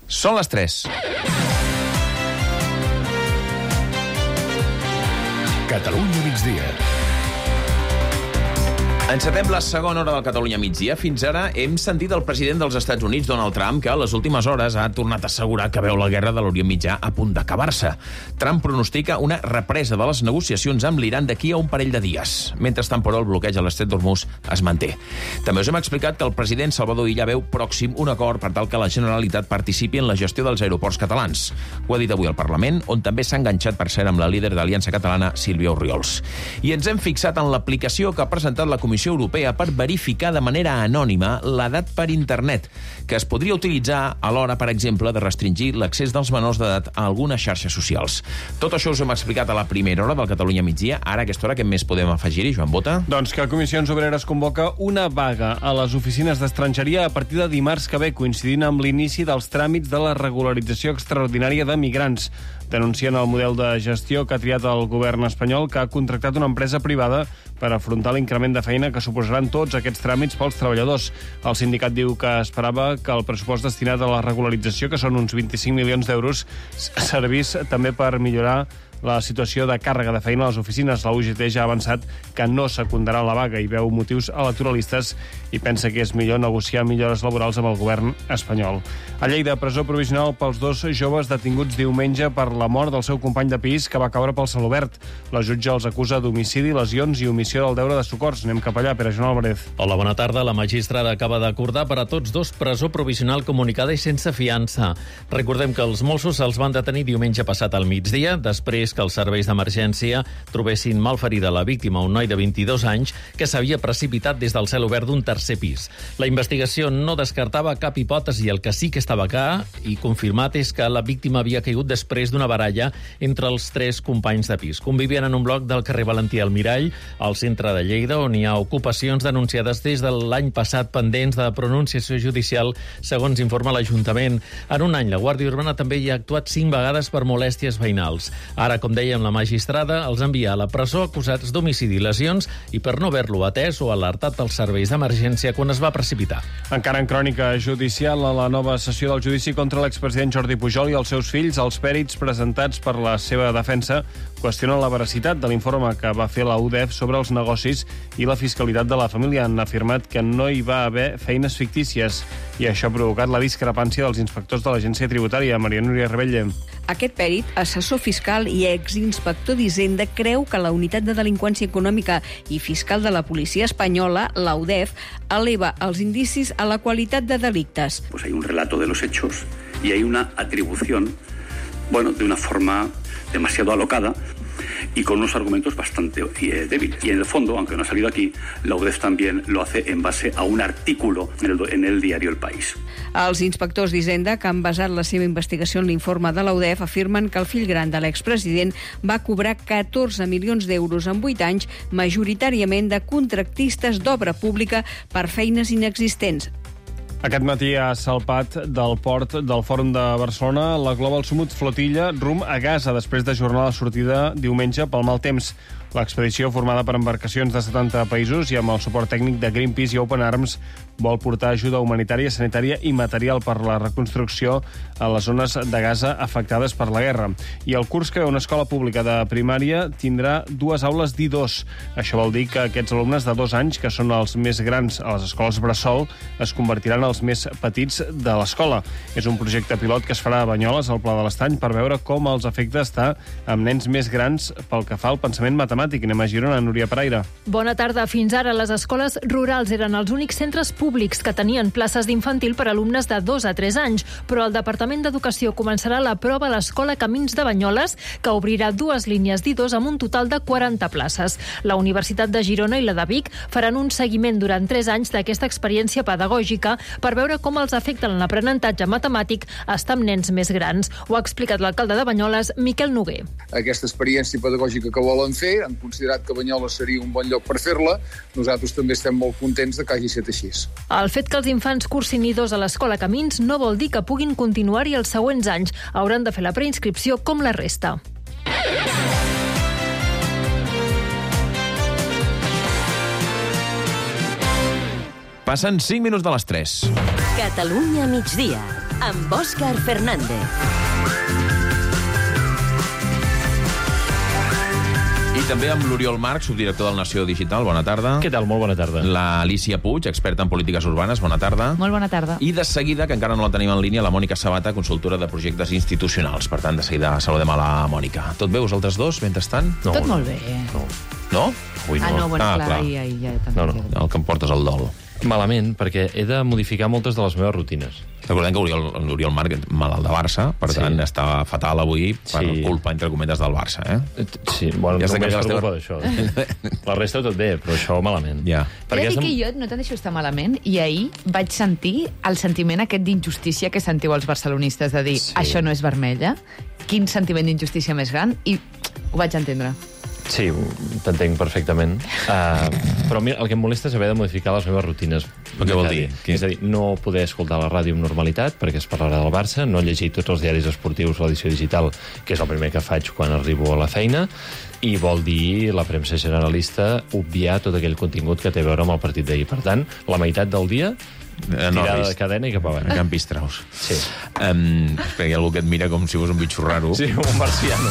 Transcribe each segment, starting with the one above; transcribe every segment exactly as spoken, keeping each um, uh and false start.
Són les tres. Catalunya migdia. Encetem la segona hora del Catalunya migdia. Fins ara hem sentit el president dels Estats Units, Donald Trump, que a les últimes hores ha tornat a assegurar que veu la guerra de l'Orient Mitjà a punt d'acabar-se. Trump pronostica una represa de les negociacions amb l'Iran d'aquí a un parell de dies. Mentrestant, però, el bloqueig a l'estret d'Hormuz es manté. També us hem explicat que el president Salvador Illa veu pròxim un acord per tal que la Generalitat participi en la gestió dels aeroports catalans. Ho ha dit avui al Parlament, on també s'ha enganxat, per cert, amb la líder d'Aliança Catalana, Sílvia Orriols. I ens hem fixat en l'aplicació que ha presentat la Comissió Europea per verificar de manera anònima l'edat per internet, que es podria utilitzar a l'hora, per exemple, de restringir l'accés dels menors d'edat a algunes xarxes socials. Tot això us hem explicat a la primera hora del Catalunya migdia. Ara, a aquesta hora, què més podem afegir-hi, Joan Bota? Doncs que Comissions Obreres convoca una vaga a les oficines d'estrangeria a partir de dimarts que ve, coincidint amb l'inici dels tràmits de la regularització extraordinària de migrants. Denuncien el model de gestió que ha triat el govern espanyol, que ha contractat una empresa privada per afrontar l'increment de feina que suposaran tots aquests tràmits pels treballadors. El sindicat diu que esperava que el pressupost destinat a la regularització, que són uns vint-i-cinc milions d'euros, servís també per millorar la situació de càrrega de feina a les oficines. La U G T ja ha avançat que no secundarà la vaga i veu motius electoralistes i pensa que és millor negociar millores laborals amb el govern espanyol. A Lleida, presó provisional pels dos joves detinguts diumenge per la mort del seu company de pis que va caure pel celobert. La jutge els acusa d'homicidi, lesions i omissió del deure de socors. Anem cap allà, Pere Joan Álvarez. Hola, bona tarda. La magistrada acaba d'acordar per a tots dos presó provisional comunicada i sense fiança. Recordem que els Mossos els van detenir diumenge passat al migdia, després que els serveis d'emergència trobessin malferida la víctima, un noi de vint-i-dos anys, que s'havia precipitat des del cel obert d'un tercer pis. La investigació no descartava cap hipòtesi i el que sí que estava clar i confirmat és que la víctima havia caigut després d'una baralla entre els tres companys de pis. Convivien en un bloc del carrer Valentí Almirall, al centre de Lleida, on hi ha ocupacions denunciades des de l'any passat pendents de pronunciació judicial, segons informa l'Ajuntament. En un any, la Guàrdia Urbana també hi ha actuat cinc vegades per molèsties veïnals. Ara, com dèiem, la magistrada els envia a la presó acusats d'homicidi i lesions i per no haver-lo atès o alertat als serveis d'emergència quan es va precipitar. Encara en crònica judicial, a la nova sessió del judici contra l'expresident Jordi Pujol i els seus fills, els pèrits presentats per la seva defensa qüestionen la veracitat de l'informe que va fer la U D E F sobre els negocis i la fiscalitat de la família. Han afirmat que no hi va haver feines fictícies i això ha provocat la discrepància dels inspectors de l'Agència Tributària. Maria Núria Rebelle. Aquest pèrit, assessor fiscal i exinspector d'Hisenda, creu que la Unitat de Delinqüència Econòmica i Fiscal de la Policia Espanyola, la U D E F, eleva els indicis a la qualitat de delictes. Pues hay un relato de los hechos y hay una atribución, bueno, de una forma demasiado alocada y con unos argumentos bastante eh, débiles. Y en el fondo, aunque no ha salido aquí, la U D E F también lo hace en base a un artículo en el, en el diario El País. Els inspectors d'Hisenda, que han basat la seva investigació en l'informe de la U D E F, afirmen que el fill gran de l'expresident va cobrar catorze milions d'euros en vuit anys, majoritàriament de contractistes d'obra pública per feines inexistents. Aquest matí ha salpat del port del Fòrum de Barcelona la Global Summit Flotilla rumb a Gaza, després d'ajornar la sortida diumenge pel mal temps. L'expedició, formada per embarcacions de setanta països i amb el suport tècnic de Greenpeace i Open Arms, vol portar ajuda humanitària, sanitària i material per la reconstrucció a les zones de Gaza afectades per la guerra. I el curs que ve una escola pública de primària tindrà dues aules d'i dos. Això vol dir que aquests alumnes de dos anys, que són els més grans a les escoles bressol, es convertiran als més petits de l'escola. És un projecte pilot que es farà a Banyoles, al Pla de l'Estany, per veure com els afecta estar amb nens més grans pel que fa al pensament matemàtic. Anem a Girona, Núria Paraire. Bona tarda. Fins ara, les escoles rurals eren els únics centres públics que tenien places d'infantil per a alumnes de dos a tres anys, però el Departament d'Educació començarà la prova a l'Escola Camins de Banyoles, que obrirà dues línies d'i dos amb un total de quaranta places. La Universitat de Girona i la de Vic faran un seguiment durant tres anys d'aquesta experiència pedagògica per veure com els afecta l'aprenentatge matemàtic estar amb nens més grans. Ho ha explicat l'alcalde de Banyoles, Miquel Noguer. Aquesta experiència pedagògica que volen fer, han considerat que Banyoles seria un bon lloc per fer-la. Nosaltres també estem molt contents de que hagi estat així. El fet que els infants cursin i dos a l'Escola Camins no vol dir que puguin continuar-hi els següents anys. Hauran de fer la preinscripció com la resta. Passen cinc minuts de les tres. Catalunya migdia. amb Òscar Fernández. I també amb l'Oriol Marc, subdirector del Nació Digital. Bona tarda. Què tal? Molt bona tarda. La Alicia Puig, experta en polítiques urbanes. Bona tarda. Molt bona tarda. I de seguida, que encara no la tenim en línia, la Mònica Sabata, consultora de projectes institucionals. Per tant, de seguida saludem a la Mònica. Tot bé, vosaltres dos, mentrestant? No, Tot molt bé. No? No? Avui no. Ah, no, bueno, ah, clar, clar. ahir, ahir ja també. No, no. El que em portes al dol. Malament, perquè he de modificar moltes de les meves rutines. Recordem que l'Oriol Marc és malalt de Barça, per Sí. tant, està fatal avui per Sí. culpa, entre cometes, del Barça, eh? Sí, bueno, Ja ja està només canviant per les culpa d'això. La resta tot bé, però això malament. Ja. He de dir som- que jo no te'n deixo estar malament i ahir vaig sentir el sentiment aquest d'injustícia que sentiu els barcelonistes de dir Sí. això no és vermella. Quin sentiment d'injustícia més gran, i ho vaig entendre. Sí, t'entenc perfectament. Uh, però a mi el que em molesta és haver de modificar les meves rutines. Però què vol dir? És a dir, no poder escoltar la ràdio amb normalitat, perquè es parlarà del Barça, no llegir tots els diaris esportius, l'edició digital, que és el primer que faig quan arribo a la feina, i vol dir la premsa generalista obviar tot aquell contingut que té a veure amb el partit d'ahir. Per tant, la meitat del dia Eh, no, tirada vist. de cadena i cap avall. A Can Pistraus. Sí. Um, espera, hi ha algú que et mira com si fos un bitxo raro. Sí, un marciano.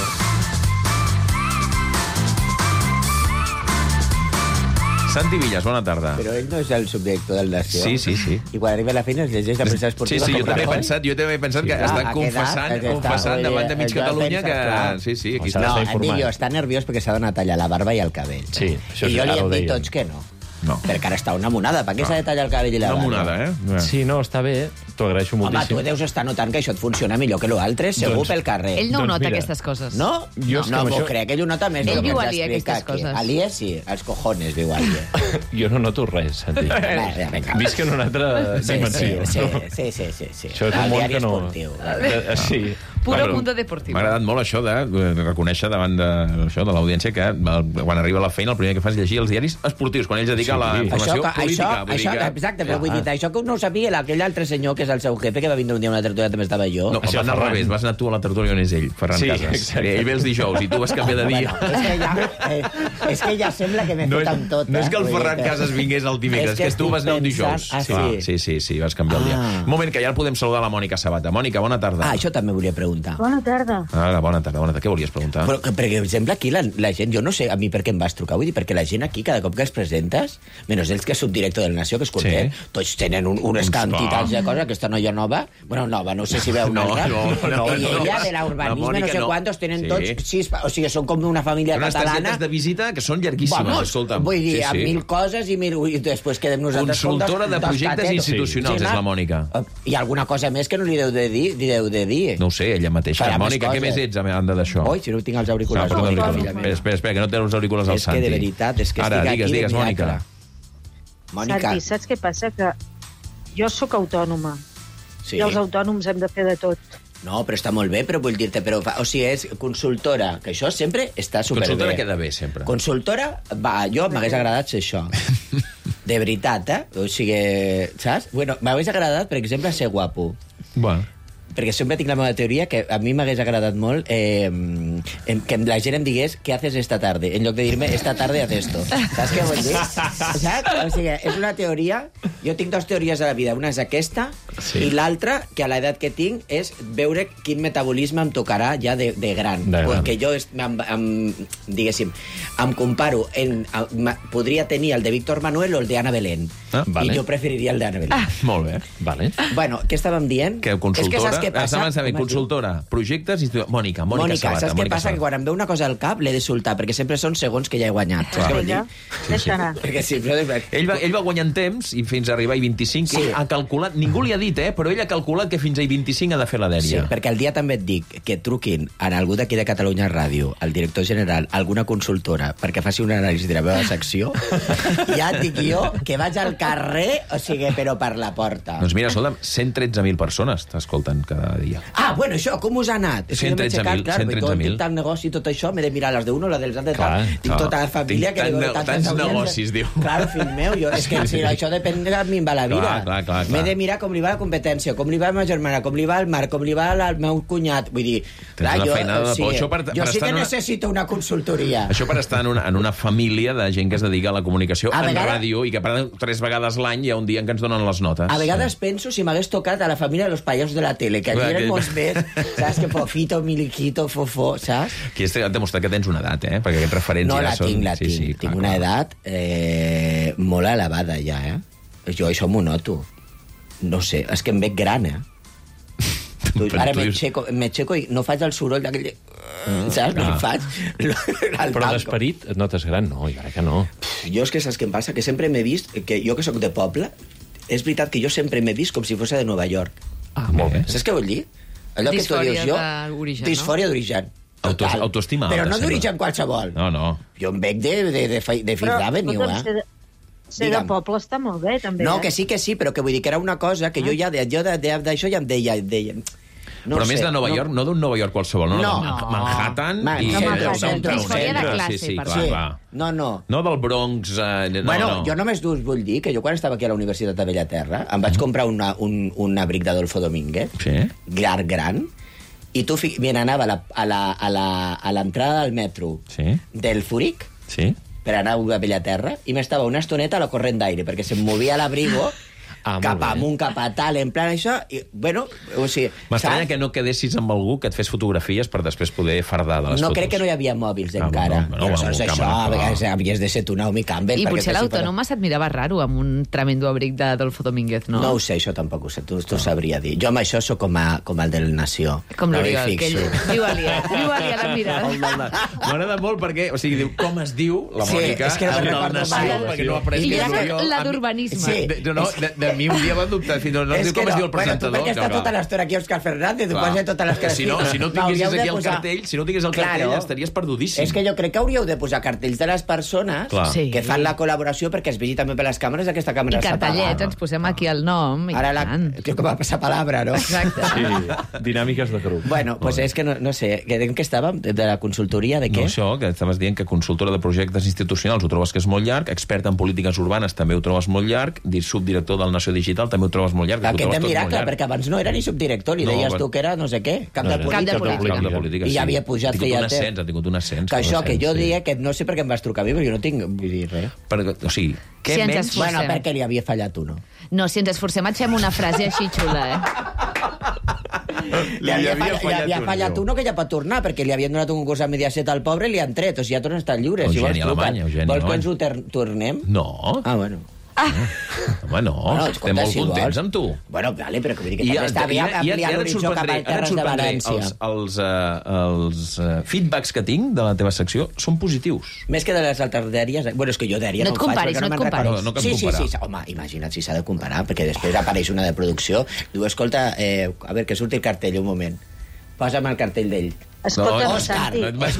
Santi Villas, bona tarda. Però ell no és el subdirector del Nació. Sí, sí, sí. I quan arriba a la feina es llegeix la premsa Sí, esportiva. sí, jo com també he Rajoy. pensat, jo també he pensat que Sí, està clar, confessant, aquest està- confessant davant de mig el Joan Catalunya pensa, que... clar. Sí, sí, aquí O està. s'ha No, d'estar em dic jo, informat. està nerviós perquè s'ha d'anar a tallar la barba i el cabell. Sí, això I sí, jo li ara ho hem dit deien. tots que no. No. Perquè ara està una monada. Per què s'ha de tallar el cabell i la Una barba? monada, eh? Sí, no, està bé, t'ho agraeixo Home, moltíssim. tu deus estar notant que això et funciona millor que l'altre, segur Doncs- pel carrer. Ell no ho Doncs nota, mira. aquestes coses. No? Jo és que no, amb m'ho això- crec, ell ho nota més. Ell del que viu ens a Aliè, explica aquestes aquí. coses. Aliè sí, els cojones viu Aliè. Jo no noto res, Santi. Va, ja, vinga. Visc en una altra Sí, dimensió. sí, sí, sí, sí, sí. Això és El un món diari que no... esportiu. Eh, Sí. Puro Però mundo deportivo. M'ha agradat molt això de eh, reconèixer davant de, això, de l'audiència que eh, quan arriba a la feina el primer que fa és llegir els diaris esportius, quan ell es dedica Sí. a la Això informació Això, que, política. això, vull dir això, que... exacte, però vull Ah. dir, això que no ho sabia aquell altre senyor que és el seu jefe, que va vindre un dia a una tertúlia, també estava jo. No, Això, va anar al Ferran. revés, vas anar tu a la tertúlia on és ell, Ferran Sí, Casas. exacte. Ell ve els dijous i tu vas canviar de dia. Bueno, és, que ja, eh, és que ja sembla que m'he No fet és, amb tot. no és que el eh? Vull Ferran dir que- Casas vingués el dimecres, és que, estic tu vas anar un dijous. pensant- Ah, sí? Clar, sí, sí, sí, vas canviar el dia. Ah. Un moment, que ja el podem saludar a la Mònica Sabata. Mònica, bona tarda. Ah, això també volia preguntar. Bona tarda. Ah, bona tarda, bona tarda. Què volies preguntar? Però, que, perquè, per exemple, aquí la, la gent, jo no sé a mi per què em vas trucar, vull dir, perquè la gent aquí, cada cop que els presentes, menys ells que és subdirector del Nació, que és cortet, Sí. tots tenen un, unes quantitats de coses, aquesta noia nova, bueno, nova, no sé si veu una No, altra, no, no, i no. ella de La l'urbanisme, Mònica no sé no. quantos, tenen Sí. tots sis, pa- o sigui, són com una família Unes catalana. targetes de visita que són llarguíssimes, Vamos, escolta'm. vull dir, Sí, amb sí. mil coses i, mil, i després quedem nosaltres com Consultora dos, de dos projectes catetos. institucionals, és la Mònica. I alguna cosa més que no li deu de dir, li deu de dir. No ho sé, ella mateixa. Farà més Mònica, què coses. més ets a banda d'això? Oi, si no tinc els Ah, auriculars. posa't els Mònica, auriculars. filla meva. Espera, espera, espera, que no té els auriculars al És que Santi. de veritat, és que Ara, estic digues, aquí digues, de Mònica. miracle. Mònica, Santi, saps què passa? Que jo sóc autònoma. sí. I els autònoms hem de fer de tot. No, però està molt bé, però vull dir-te, però, fa- o sigui, és consultora, que això sempre està superbé. Consultora queda bé, sempre. Consultora, va, jo m'hagués agradat ser això. De veritat, eh? O sigui, saps? Bueno, m'hagués agradat, per exemple, ser guapo. Bueno. Perquè sempre tinc la meva teoria que a mi m'hagués agradat molt eh, em, que la gent em digués què haces esta tarde, en lloc de dir-me esta tarde haz esto. Saps què vull dir? Saps? O sigui, és una teoria... Jo tinc dues teories de la vida. Una és aquesta, Sí. i l'altra, que a l'edat que tinc, és veure quin metabolisme em tocarà ja de, de gran. De gran. Perquè jo, es- em, em, diguéssim, em comparo... En, em, podria tenir el de Víctor Manuel o el de Ana Belén. Ah, vale. I jo preferiria el d'Ana Belén. Ah. Molt bé. Vale. Bueno, què estàvem dient? Que consultora... És que saps què passa? Estàvem sabent, Com es diu? consultora, projectes... Institu... Mònica, Mònica, Mònica, Sabata. saps què Mònica passa? Que Sabata. quan em ve una cosa al cap l'he de soltar, perquè sempre són segons que ja he guanyat. Saps què vull dir? Vinga, deixa anar. Perquè sempre... Ell va, ell va guanyant temps i fins a arribar a vint-i-cinc Sí. ell ha calculat, ningú li ha dit, eh, però ell ha calculat que fins a vint-i-cinc ha de fer la Sí, dèria. perquè el dia també et dic que truquin a algú d'aquí de Catalunya Ràdio, al director general, alguna consultora, perquè faci un anàlisi de la meva secció, ja et dic jo que vaig al carrer, o sigui, però per la porta. Doncs mira, escolta'm, cent tretze mil persones t'escolten cada dia. Ah, bueno, això, com us ha anat? És que jo m'he cent tretze mil, aixecat, clar, cent tretze mil. tot muntar el negoci i tot això, m'he de mirar les d'uno, les dels altres, Clar, tinc clar. tota la família... Tinc que tant li dono de- tantes tants audiències. negocis, diu. Clar, fill meu, jo, és que si això depèn de mi em va la vida. Clar, clar, clar, clar. M'he de mirar com li va la competència, com li va a la meva germana, com li va al Marc, com li va al meu cunyat. Vull dir, Tens una feinada de sí, por. Això per- jo per sí estar que en una- necessito una consultoria. Això per estar en una, en una família de gent que es dedica a la comunicació A en vegades- ràdio i que per tres vegades l'any hi ha un dia en què ens donen les notes. A vegades penso si m'hagués tocat a la família de los payasos de la tele, que allí Clar, eren que- molts més, saps? Que Fofito, Miliquito, Fofó, saps? Aquí has demostrat que tens una edat, eh? Perquè aquests referents No, ja la són... tinc, la sí, tinc. Sí, tinc clar, una clar. edat eh, molt elevada ja, eh? Jo això m'ho noto. No sé, és que em veig gran, eh? Tu, Però ara tu dius- m'aixeco m'aixeco i no faig el soroll d'aquell... Saps? No Ah. el faig. El Però tanco. d'esperit et notes gran? No, jo crec que no. Jo és que saps què em passa? Que sempre m'he vist, que jo que sóc de poble, és veritat que jo sempre m'he vist com si fos de Nova York. Ah, molt bé. Saps què vull dir? Allò que tu Disfòria dius jo... d'origen, no? Disfòria d'origen. Auto, Total. autoestima Però alta, no sembla. d'origen qualsevol. No, no. Jo em veig de, de, de, de, de Fifth Avenue, escolta'm, eh? ser, de, ser de Digue'm. poble està molt bé, també. No, eh? que sí, que sí, però que vull dir que era una cosa que jo ja, de- jo de- de- d'això ja em deia... em deia no Però sé, més de Nova York, no d'un Nova York qualsevol, no, No. de Manhattan Man- i... no, Manhattan, centre, Disfòria de centre, classe, sí, sí, per clar, Sí. clar. No, no. No del Bronx... Eh, no, bueno, no. jo només us vull dir que jo quan estava aquí a la Universitat de Bellaterra em vaig comprar una, un, un abric d'Adolfo Domínguez, Sí. gran, gran, i tu fi... Mira, anava a la- a la- a la- a l'entrada del metro Sí, del Furic sí. per anar a Bellaterra i m'estava una estoneta a la corrent d'aire perquè se'm movia l'abrigo Ah, molt cap bé. amunt, cap a tal, en plan això, i, bueno, o sigui... M'estranya saps? que no quedessis amb algú que et fes fotografies per després poder fardar de les No fotos. crec que no hi havia mòbils Ah, encara. bueno, bueno, I aleshores bueno, això, càmera, a vegades clar. havies de ser tu Naomi Campbell. I perquè potser si l'autònoma se't mirava raro amb un tremendo abric d'Adolfo Domínguez, no? No ho sé, això tampoc ho sé, tu, tu sabria dir. Jo amb això sóc com, a, com el del Nació. Com No m'hi l'Oriol, que ell fixo. diu alia, diu alia la mirada. M'agrada molt perquè, o sigui, diu com es diu la Sí, Mònica és que no amb me'n el recordo Nació, mai. perquè no ha après I que era és que l'Oriol. la A mi- d'urbanisme. Sí. De, no, de, de mi un dia va dubtar, fins no, no És diu que com es no. diu el Bueno, tu presentador. perquè està tota l'estona aquí Òscar Fernández, tu Clar. posa tota l'estona Si no, si no tinguessis aquí el cartell, si no tingués el cartell, estaries perdudíssim. És que jo crec que hauríeu de posar cartells de les persones Clar. Sí. que fan la col·laboració perquè es vegi també per les càmeres aquesta I càmera està cartellets, apagada. ens posem aquí el nom. I Ara la... tant. Que com a passapalabra, no? Exacte. Sí, dinàmiques de grup. Bueno, doncs és que no, no sé, que- en què estàvem? De la consultoria, de què? No, això, que estaves dient que consultora de projectes institucionals ho trobes que és molt llarg, experta en polítiques urbanes també ho trobes molt llarg, dir subdirector del Nació Digital també ho trobes molt llarg. ho Aquest trobes de tot miracle, molt llarg. perquè abans no era ni subdirector, li No, deies bueno. tu que era no sé què, cap No de era. política. Cap de política. Cap de política, I sí. ja havia pujat Ha tingut feia un temps. ascens, ha tingut un ascens. Que un això, que ascens, jo sí. deia que no sé per què em vas trucar a mi, perquè jo no tinc, vull dir res. Perquè, o sigui, què Si ens menys... esforcem. Bueno, perquè li havia fallat uno. No, si ens esforcem et fem una frase així xula, eh? Li havia, fallat, li havia fallat uno que ja pot tornar, perquè li havien donat un concurs a Mediaset al pobre i li han tret, o sigui, ja torna a estar lliure. Si vols, Eugeni truca. Alemany, Eugeni Vols que Alemany. ens ho ter- tornem? No, Ah, bueno. home, no, Bueno, estem escolta, molt si contents vols. amb tu. Bueno, vale, però que vull dir que I també està bé ampliar l'horitzó cap a ara et Terres de sorprendré. València. Els, els, uh, els uh, feedbacks que tinc de la teva secció són positius. Més que de les altres dèries... Bueno, és que jo dèria No no, et en faig, comparis, perquè no no, et me'n comparis. recordo. No, no cal sí, sí, comparar. sí, home, imagina't si s'ha de comparar, perquè després apareix una de producció, diu, escolta, eh, a veure, que surti el cartell, un moment. Posa'm el cartell d'ell. Escolta, No, Òscar, Santi, no et vas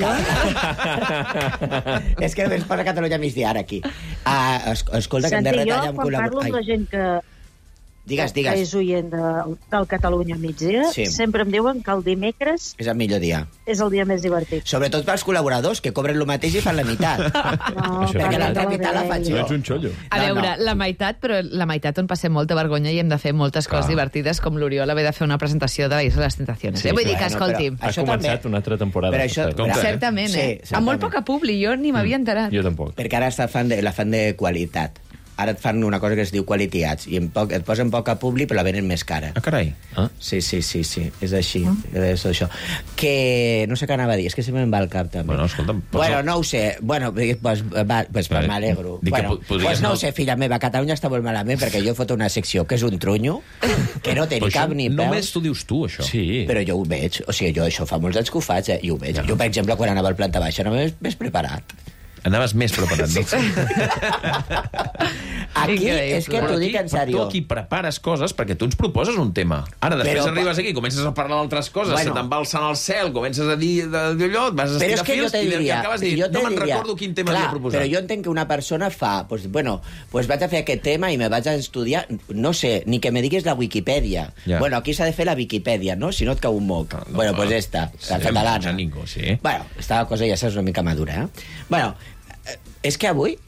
És que només posa Catalunya migdia ara aquí. Ah, es, escolta, que hem de Santi, jo, retallar amb quan parlo amb la col·laboració. gent que, Digues, que digues. és oient de, del Catalunya migdia, Sí. sempre em diuen que el dimecres És el millor dia. és el dia més divertit. Sobretot pels col·laboradors, que cobren el mateix i fan la meitat. No, Això perquè parlant l'altra de meitat la vella. faig No jo. ets un xollo. A No, veure, no. la meitat, però la meitat on passem molta vergonya i hem de fer moltes coses divertides, com l'Oriol haver de fer una presentació de Veïs a les Tentacions. Sí, eh? Vull dir que, bueno, escolti, però- Ha Això començat també. una altra temporada. Però això- Perfecte. Compte, eh? certament, Sí, eh? certament. Amb molt poca publi, jo ni m'havia enterat. Jo tampoc. Perquè ara està fan de, la fan de qualitat. Ara et fan una cosa que es diu Quality Ads, i en poc, et posen poca publi, però la venen més cara. Ah, carai. Ah? Sí, sí, sí, sí, és així. És això. Que no sé què anava a dir, és que se me'n va el cap també. Bueno, escolta'm, pots- Bueno, no ho sé. Bueno, pues, va, pues, Vale. m'alegro. Dic que Bueno, po- podries pues no no- ho sé, filla meva, Catalunya està molt malament perquè jo foto una secció que és un trunyo, que no té Però ni això cap ni peus. només t'ho dius tu, això. Sí. Però jo ho veig, o sigui, jo això fa molts anys que ho faig, eh, i ho veig. Jo, per exemple, quan anava al planta baixa, no m'he més preparat. Anaves més preparat, no? Aquí és que t'ho dic en sèrio. Tu aquí prepares coses perquè tu ens proposes un tema. Ara, després Però, arribes aquí, comences a parlar d'altres coses, bueno, se te'n va alçant al cel, comences a dir d'allò, vas a estirar fils i diria, acabes dient, no me'n recordo quin tema havia proposat. Però jo entenc que una persona fa, pues, bueno, pues vaig a fer aquest tema i me vaig a estudiar, no sé, ni que me diguis la Wikipedia. Ja. Bueno, aquí s'ha de fer la Wikipedia, no? Si no et cau un moc. No, bueno, pues esta, sí, la catalana. Ningú, sí. Bueno, esta cosa ja saps una mica madura, eh? Bueno, és que avui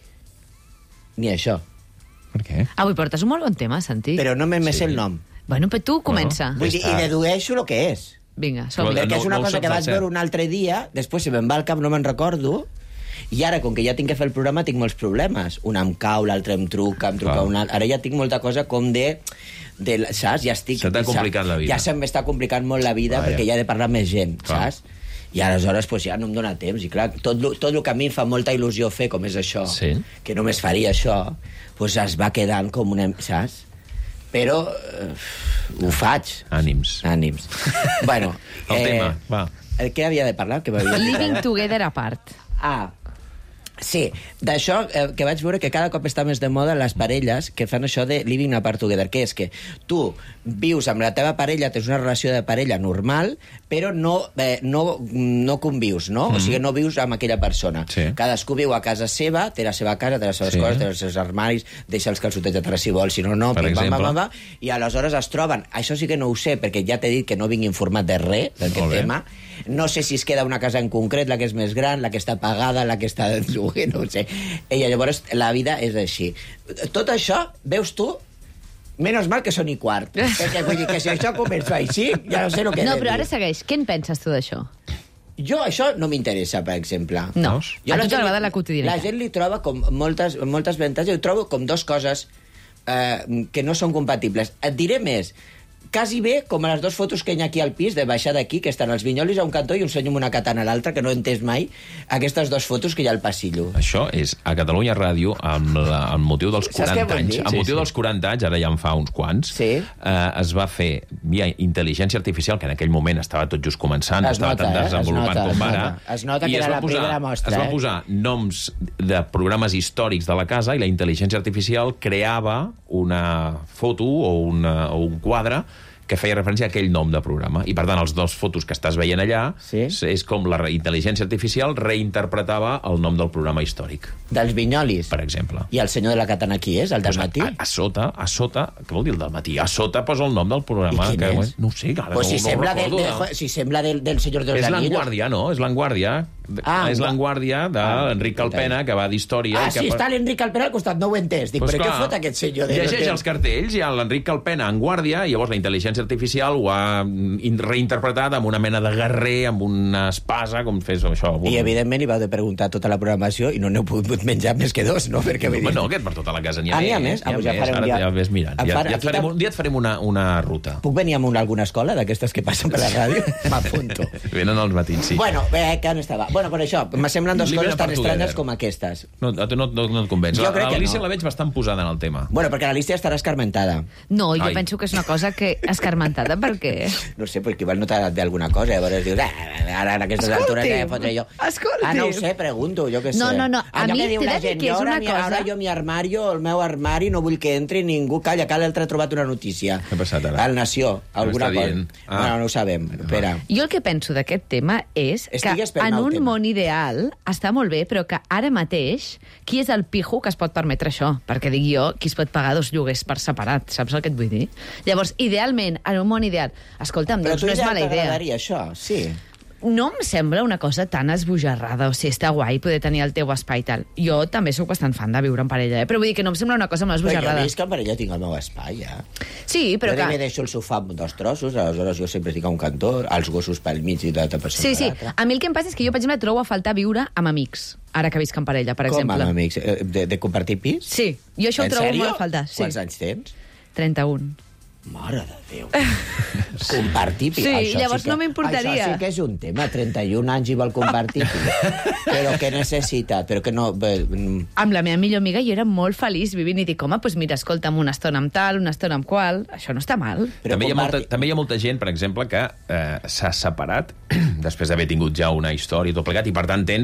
ni això. Per què? Avui portes un molt bon tema, Santi. Però no me sí. sé el nom. Bueno, però tu comença. Vull dir, i dedueixo el que és. Vinga, som-hi. Perquè és una no, no cosa que vaig veure un altre dia, després se me'n va al cap, no me'n recordo, i ara, com que ja tinc que fer el programa, tinc molts problemes. Un em cau, l'altre em truca, em truca un altre... Ara ja tinc molta cosa com de... de saps? Ja estic... Se t'ha complicat la vida. Ja se m'està complicant molt la vida Vaja. perquè ja he de parlar amb més gent, Clar. saps? I aleshores pues, ja no em dóna temps. I clar, tot, tot el que a mi em fa molta il·lusió fer, com és això, sí. que només faria això, pues es va quedant com una... Saps? Però uh, ho faig. Ànims. Ànims. Bueno, el eh, tema, va. El que havia de parlar? Que Living together apart. Ah, sí, d'això eh, que vaig veure que cada cop està més de moda les parelles que fan això de living apart together, que és que tu vius amb la teva parella, tens una relació de parella normal, però no, eh, no, no convius, no? Mm. O sigui, no vius amb aquella persona. Sí. Cadascú viu a casa seva, té la seva casa, té les seves Sí. coses, té els seus armaris, deixa els calçotets a terra si vol, si no, no, Per pim, pam, exemple. pam, pam, pam, i aleshores es troben. Això sí que no ho sé, perquè ja t'he dit que no vinc informat de res d'aquest Molt bé. tema. No sé si es queda una casa en concret, la que és més gran, la que està pagada, la que està en lloguer, no ho sé. I llavors la vida és així. Tot això, veus tu, menys mal que són i quart. Perquè vull dir que si això comença així, ja no sé el que No, he de però dir. ara segueix. Què en penses tu d'això? Jo, això no m'interessa, per exemple. No. Jo A tu gent t'agrada li- la quotidianitat. La gent li troba com moltes, moltes avantatges, jo trobo com dos coses eh, que no són compatibles. Et diré més. Quasi bé com a les dues fotos que hi ha aquí al pis, de baixar d'aquí, que estan els vinyolis a un cantó i un senyor amb una katana a l'altre, que no he entès mai, aquestes dues fotos que hi ha al passillo. Això és a Catalunya Ràdio, amb, la, amb motiu dels Saps què quaranta vol anys. dir? Amb Sí, motiu sí. dels quaranta anys, ara ja en fa uns quants, Sí. eh, es va fer via intel·ligència artificial, que en aquell moment estava tot just començant, Es estava nota, tan eh? Es desenvolupat nota, com es ara. nota. Es nota i que es era va la primera mostra, Es va eh? posar noms de programes històrics de la casa i la intel·ligència artificial creava una foto o, una, o un quadre que feia referència a aquell nom de programa. I, per tant, els dos fotos que estàs veient allà Sí. és com la re- intel·ligència artificial reinterpretava el nom del programa històric, Dels vinyolis. per exemple. I el senyor de la katana qui és? El del Pues matí? a, a sota, a sota, què vol dir el del matí? A sota posa el nom del programa. I quin que, és? No ho sé, ara Pues no, si, no sembla ho del, recordo. de, si sembla del, del senyor dels És anillos. l'Anguàrdia, no? És l'Anguàrdia. Ah, és va. l'Anguàrdia d'Enric Calpena, que va d'història. Ah, i que sí, pa- està l'Enric Alpera al costat, no ho he entès. Dic, Pues però clar, què fot aquest senyor? De... Llegeix els cartells, hi ha l'Enric Calpena en guàrdia, i llavors la intel·ligència artificial ho ha in- reinterpretat amb una mena de guerrer, amb una espasa, com fes això. I, evidentment, hi vau de preguntar tota la programació i no n'heu pogut menjar més que dos, no? Perquè, vull dir... Bueno, aquest per tota la casa n'hi ha Ah, n'hi ha més. més? Ah, doncs ja faré un Ara dia- ja ves mirant. Em Ja, fan- ja, et aquí farem, tam- un dia et farem una, una ruta. Puc venir a una, alguna escola d'aquestes que passen per la ràdio? M'apunto. Venen als matins, sí. Bueno, bé, que on estava? Bueno, per això, me semblen dues Living coses tan apart estranyes together. com aquestes. No, a tu no, no, no et convenç. Jo crec que L'Alícia no. la veig bastant posada en el tema. Bueno, perquè l'Alícia estarà escarmentada. No, jo Ai. penso que és una cosa que escarmentada, perquè... No sé, perquè igual no t'ha anat bé alguna cosa, llavors dius, ah, ara en aquestes Escolti'm, altures què fotré jo? escolti'm. Ah, no ho sé, pregunto, jo què sé. No, no, no, a Allò mi que diu t'he la de dir gent, que és jo ara, una mi- cosa- ara jo mi armario, el meu armari, no vull que entri ningú. Calla, calla, l'altre ha trobat una notícia. Què ha passat ara? Al Nació, alguna està cosa. dient? Ah. Bueno, no ho sabem, espera. Jo el que penso d'aquest tema és Estigui que esperant en el un tema. món ideal està molt bé, però que ara mateix qui és el pijo que es pot permetre això? Perquè dic jo, qui es pot pagar dos lloguers per separat, saps el que et vull dir? Llavors, idealment, en un món ideal, escolta'm, Però doncs tu no és ja mala idea. t'agradaria això, sí. No em sembla una cosa tan esbojarrada, o sigui, està guai poder tenir el teu espai i tal. Jo també sóc bastant fan de viure en parella, eh? Però vull dir que no em sembla una cosa molt Però jo esbojarrada. visc en parella, tinc el meu espai, ja. Sí, però jo que... que... deixo el sofà amb dos trossos, aleshores jo sempre estic a un cantó, els gossos pel mig i l'altra persona Sí, a sí. l'altre. A mi el que em passa és que jo, per exemple, trobo a faltar viure amb amics, ara que visc en parella, per Com exemple. amb amics? Eh, De, de compartir pis? Sí, jo això ho En trobo sèrio? molt a faltar. Sí. Quants anys tens? trenta-un. Mare de Déu. Compartir pis. Sí, Això llavors que, no m'importaria. Això sí que és un tema. trenta-un anys i vol compartir pis. Però què necessita? Però que no... Bé, mm, Amb la meva millor amiga jo era molt feliç vivint i dic, home, doncs mira, escolta'm, una estona amb tal, una estona amb qual, això no està mal. però També hi, ha molta, compartir- també hi ha molta gent, per exemple, que eh, s'ha separat després d'haver tingut ja una història i tot plegat, i per tant tens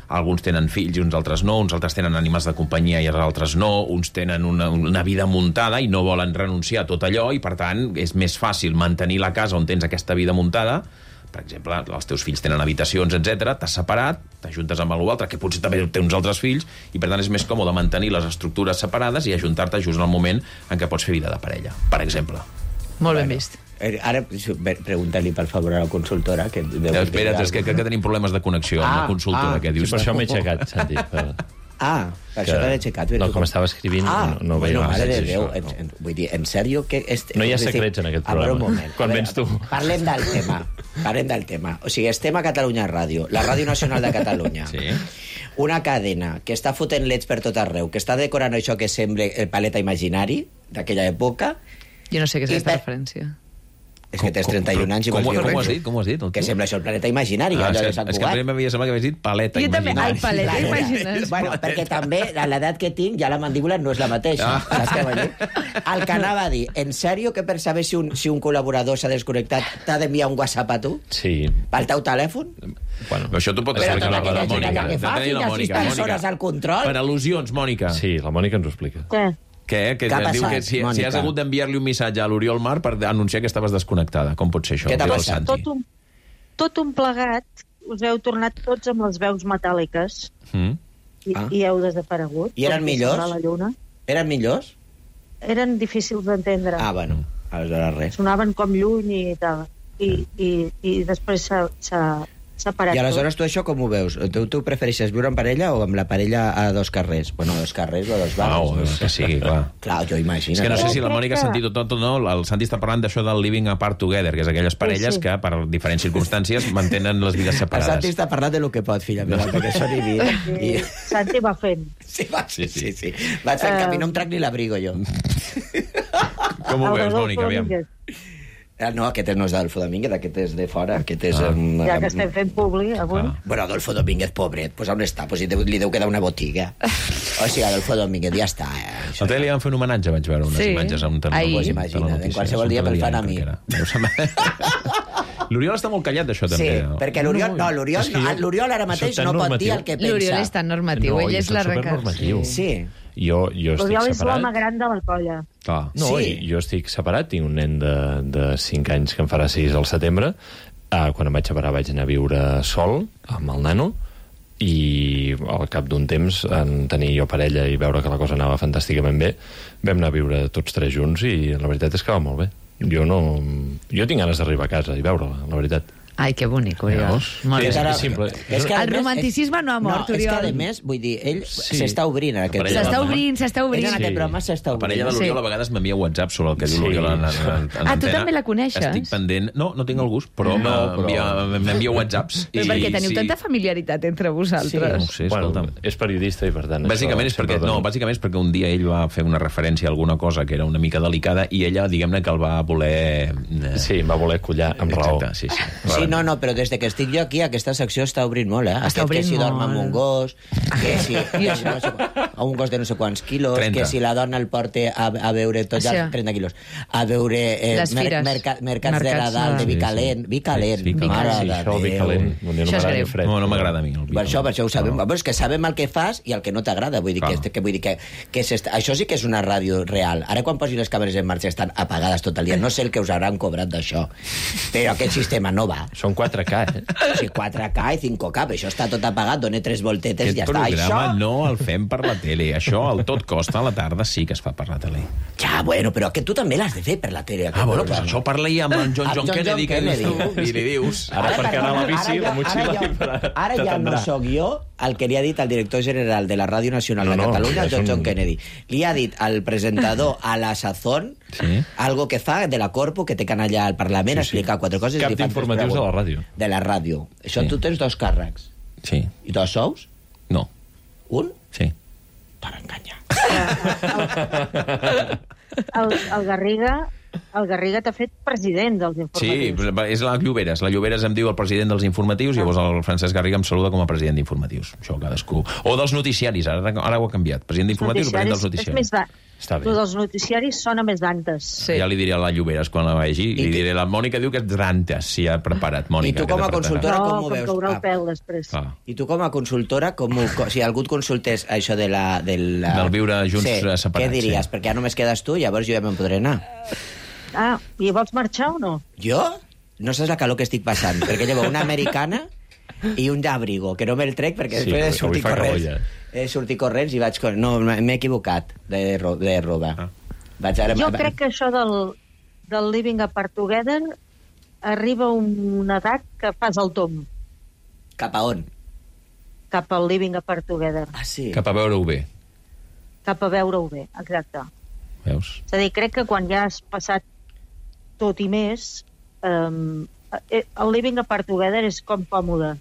alguns tenen fills i uns altres no, uns altres tenen animals de companyia i els altres no, uns tenen una, una vida muntada i no volen renunciar a tot allò, i per tant és més fàcil mantenir la casa on tens aquesta vida muntada. Per exemple, els teus fills tenen habitacions, etcètera, t'has separat, t'ajuntes amb algú altre, que potser també té uns altres fills, i per tant és més còmode mantenir les estructures separades i ajuntar-te just en el moment en què pots fer vida de parella, per exemple. Molt ben vist. Ara, pregunta-li, per favor, a la consultora. Que ja, espera't, és que crec que tenim problemes de connexió ah, amb la consultora. Ah, que dius, sí, per això m'he aixecat, Santi. Per... Ah, per això t'he aixecat. No, com estava escrivint, ah, no, no bueno, veia mare de això. Déu, en, en, vull dir, en sèrio? Que est... No hi ha secrets en aquest programa. A veure, un moment. Quan vens tu. Parlem del tema. Parlem del tema. O sigui, estem a Catalunya Ràdio, la Ràdio Nacional de Catalunya. Sí. Una cadena que està fotent leds per tot arreu, que està decorant això que sembla el Paleta Imaginari d'aquella època. Jo no sé què és aquesta per... referència. És que tens trenta-un anys i com, vols dir... Com ho has dit? Com ho has dit? Que sembla això el Planeta Imaginari. Ah, allò és, de Sant és que Cugat. primer m'havia semblat que havies dit paleta jo imaginari. També, ai, paleta imaginari. Bueno, perquè també a l'edat que tinc ja la mandíbula no és la mateixa. Ah. Saps què vull dir? El que anava a dir, en sèrio que per saber si un, si un col·laborador s'ha desconnectat t'ha d'enviar un WhatsApp a tu? Sí. Pel teu telèfon? Bueno, això t'ho pot Però explicar tota la aquella Mònica. que fa, Tenir la fins a sis Mònica, persones Mònica. al control. Per al·lusions, Mònica. Sí, la Mònica ens ho explica. Què? Què? Que Què ha diu passat, que si, si Mònica? has hagut d'enviar-li un missatge a l'Oriol Mar per anunciar que estaves desconnectada. Com pot ser això? Què t'ha Diu el passat? Santi. Tot un, tot un plegat, us heu tornat tots amb les veus metàl·liques Mm. i, Ah. i heu desaparegut. I eren com si millors? fos a la lluna. Eren millors? Eren difícils d'entendre. Ah, bueno, aleshores res. Sonaven com lluny i tal. I, i, i després s'ha s'ha separat I aleshores tu això com ho veus? Tu, tu prefereixes viure en parella o amb la parella a dos carrers? Bueno, a dos carrers o a dos barris. Au, és que sí, clar. Clar, jo imagino. És que no sé si la crec Mònica ha que- sentit tot o no, el Santi està parlant d'això del living apart together, que és aquelles parelles sí. que, per diferents circumstàncies, mantenen les vides El Santi separades. està parlant de lo que pot, filla meva, perquè això ni vida. I I... Santi va fent. Sí, va, sí, sí, sí. Vaig fent Eh. camí, no em trac ni l'abrigo, jo. Com ho El veus, Rodolfo Mònica? Aviam. Domínguez. Ah, no, aquest no és d'Adolfo Domínguez, aquest és de fora, aquest és... Ah. Um, Ja que estem fent públic avui. Ah. Bueno, Adolfo Domínguez, pobret, pues on està? Pues li deu, li deu quedar una botiga. O sigui, Adolfo Domínguez, ja està. Eh? Al tele li van fer un homenatge, vaig veure unes Sí. imatges a un telenotícies. Ahir. Pues imagina't, en qualsevol dia me'l fan a mi. L'Oriol està molt callat, d'això, Sí, també. perquè l'Oriol, no, l'Oriol, És que jo- l'Oriol ara mateix soc tan no pot normatiu. dir el que pensa. L'Oriol és tan normatiu, No, ell jo és soc la supernormatiu. reca... Sí. Jo, jo estic L'Oriol és separat. l'home gran de la colla. Clar. No, Sí. sí. jo estic separat, tinc un nen de, de cinc anys que em farà sis al setembre. Uh, quan em vaig separar vaig anar a viure sol amb el nano i al cap d'un temps, en tenir jo parella i veure que la cosa anava fantàsticament bé, vam anar a viure tots tres junts i la veritat és que va molt bé. Jo no... Jo tinc ganes d'arribar a casa i veure-la, la veritat. Ai, que bonic, Oriol. Veus? Molt Sí, bé. és, és simple. És que, a El més, romanticisme no ha mort, no, és que, Oriol. a més, vull dir, ell Sí. s'està obrint en aquest parella S'està va- obrint, s'està Ell obrint. en aquest Sí. programa s'està La obrint. parella de l'Oriol Sí. a vegades m'envia whatsapp sobre el que diu Sí. l'Oriol en, en, en Ah, tu antena. també la coneixes? Estic pendent. No, no tinc el gust, però No, però- m'envia m'envia whatsapps. Però perquè teniu sí. tanta familiaritat entre No ho vosaltres. sé, Bueno, escolta'm. és periodista i per tant... Bàsicament és, això perquè, sempre no, dona- bàsicament és perquè un dia ell va fer una referència a alguna cosa que era una mica delicada i ella, diguem-ne, que el va voler... eh, Sí, em va voler collar amb raó. Exacte, sí, sí. Sí, no, no, però des de que estic jo aquí, aquesta secció està obrint molt, eh? Està Aquest obrint que si dorm amb molt. un gos, que si... Que si no sé, a un gos de no sé quants quilos, trenta. que si la dona el porta a, a veure tot, ja, Sí. trenta quilos, a veure eh, Les fires. merca, mercats de Mercats, Nadal, de ah. Vicalent, Vicalent, Sí, sí, mare Sí, de això, vi Déu. calent. No, no Això és m'agrada greu. fred. No, no m'agrada a mi. El vi Per això, per això ho sabem. No. No. És que sabem el que fas i el que no t'agrada. Vull dir Clar. que, que, vull dir que, que això sí que és una ràdio real. Ara quan posi les càmeres en marxa estan apagades tot el dia. No sé el que us hauran cobrat d'això. Però aquest sistema no va. Són quatre K, eh? O sigui, quatre K i cinc K, però això està tot apagat, dona tres voltetes i Aquest ja està. programa Això... no el fem per la tele. Això, el tot costa, a la tarda sí que es fa per la tele. Ja, bueno, però que tu també l'has de fer per la tele. Ah, bueno, doncs això parla-hi amb en John Amb John John Kennedy, John que Kennedy. dius tu, i li dius... Ara perquè anar a la bici, Ara la ja- motxilla... ara i ja, per- ara ja no t'atendrà. sóc jo el que li ha dit al director general de la Ràdio Nacional No, de no, Catalunya, és John un- John Kennedy. Li ha dit al presentador a la Sazón Sí. algo que fa de la Corpo, que té que anar allà al Parlament a Sí, sí. explicar quatre coses. Cap i li fan tres d'informatius de la preguntes. ràdio. De la ràdio. Això Sí. tu tens dos càrrecs. Sí. I dos sous? No. Un? Sí. Per enganyar. El, el Garriga el Garriga t'ha fet president dels Sí, informatius. és la Lloberes. La Lloberes em diu el president dels informatius i llavors el Francesc Garriga em saluda com a president d'informatius. Això cadascú. O dels noticiaris, ara, ara ho ha canviat. President d'informatius o president dels És noticiaris. més, va, Està bé. Lo dels noticiaris sona més d'antes. Sí. Ja li diré a la Lloberes quan la vegi. I li diré, la Mònica diu que és d'antes, si ha preparat, Mònica. I tu com a consultora no, com ho veus? No, com el pèl després. Ah. I tu com a consultora, com ho, si algú et consultés això de la... De la... Del viure junts sí, separats. Què diries? Sí. Perquè ja només quedes tu, llavors jo ja me'n podré anar. Ah, i vols marxar o no? Jo? No saps la calor que estic passant, perquè llevo una americana i un d'abrigo, que no me'l trec perquè Sí, després he avui sortit fa calor, corrents. ja. He sortit corrents i vaig... cor- No, m'he equivocat de, ro de roba. Ah. Vaig ara... Jo crec que això del, del living apart together arriba a una edat que fas el tom Cap a on? cap al living apart together, Ah, sí? Cap a veure-ho bé. cap a veure-ho bé, exacte. Veus? És a dir, crec que quan ja has passat tot i més, um, el living apart together és com còmode.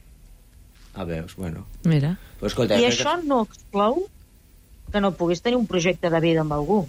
Ah, veus, bueno. Mira. Pues, escolta, I crec això no exclou que no puguis tenir un projecte de vida amb algú.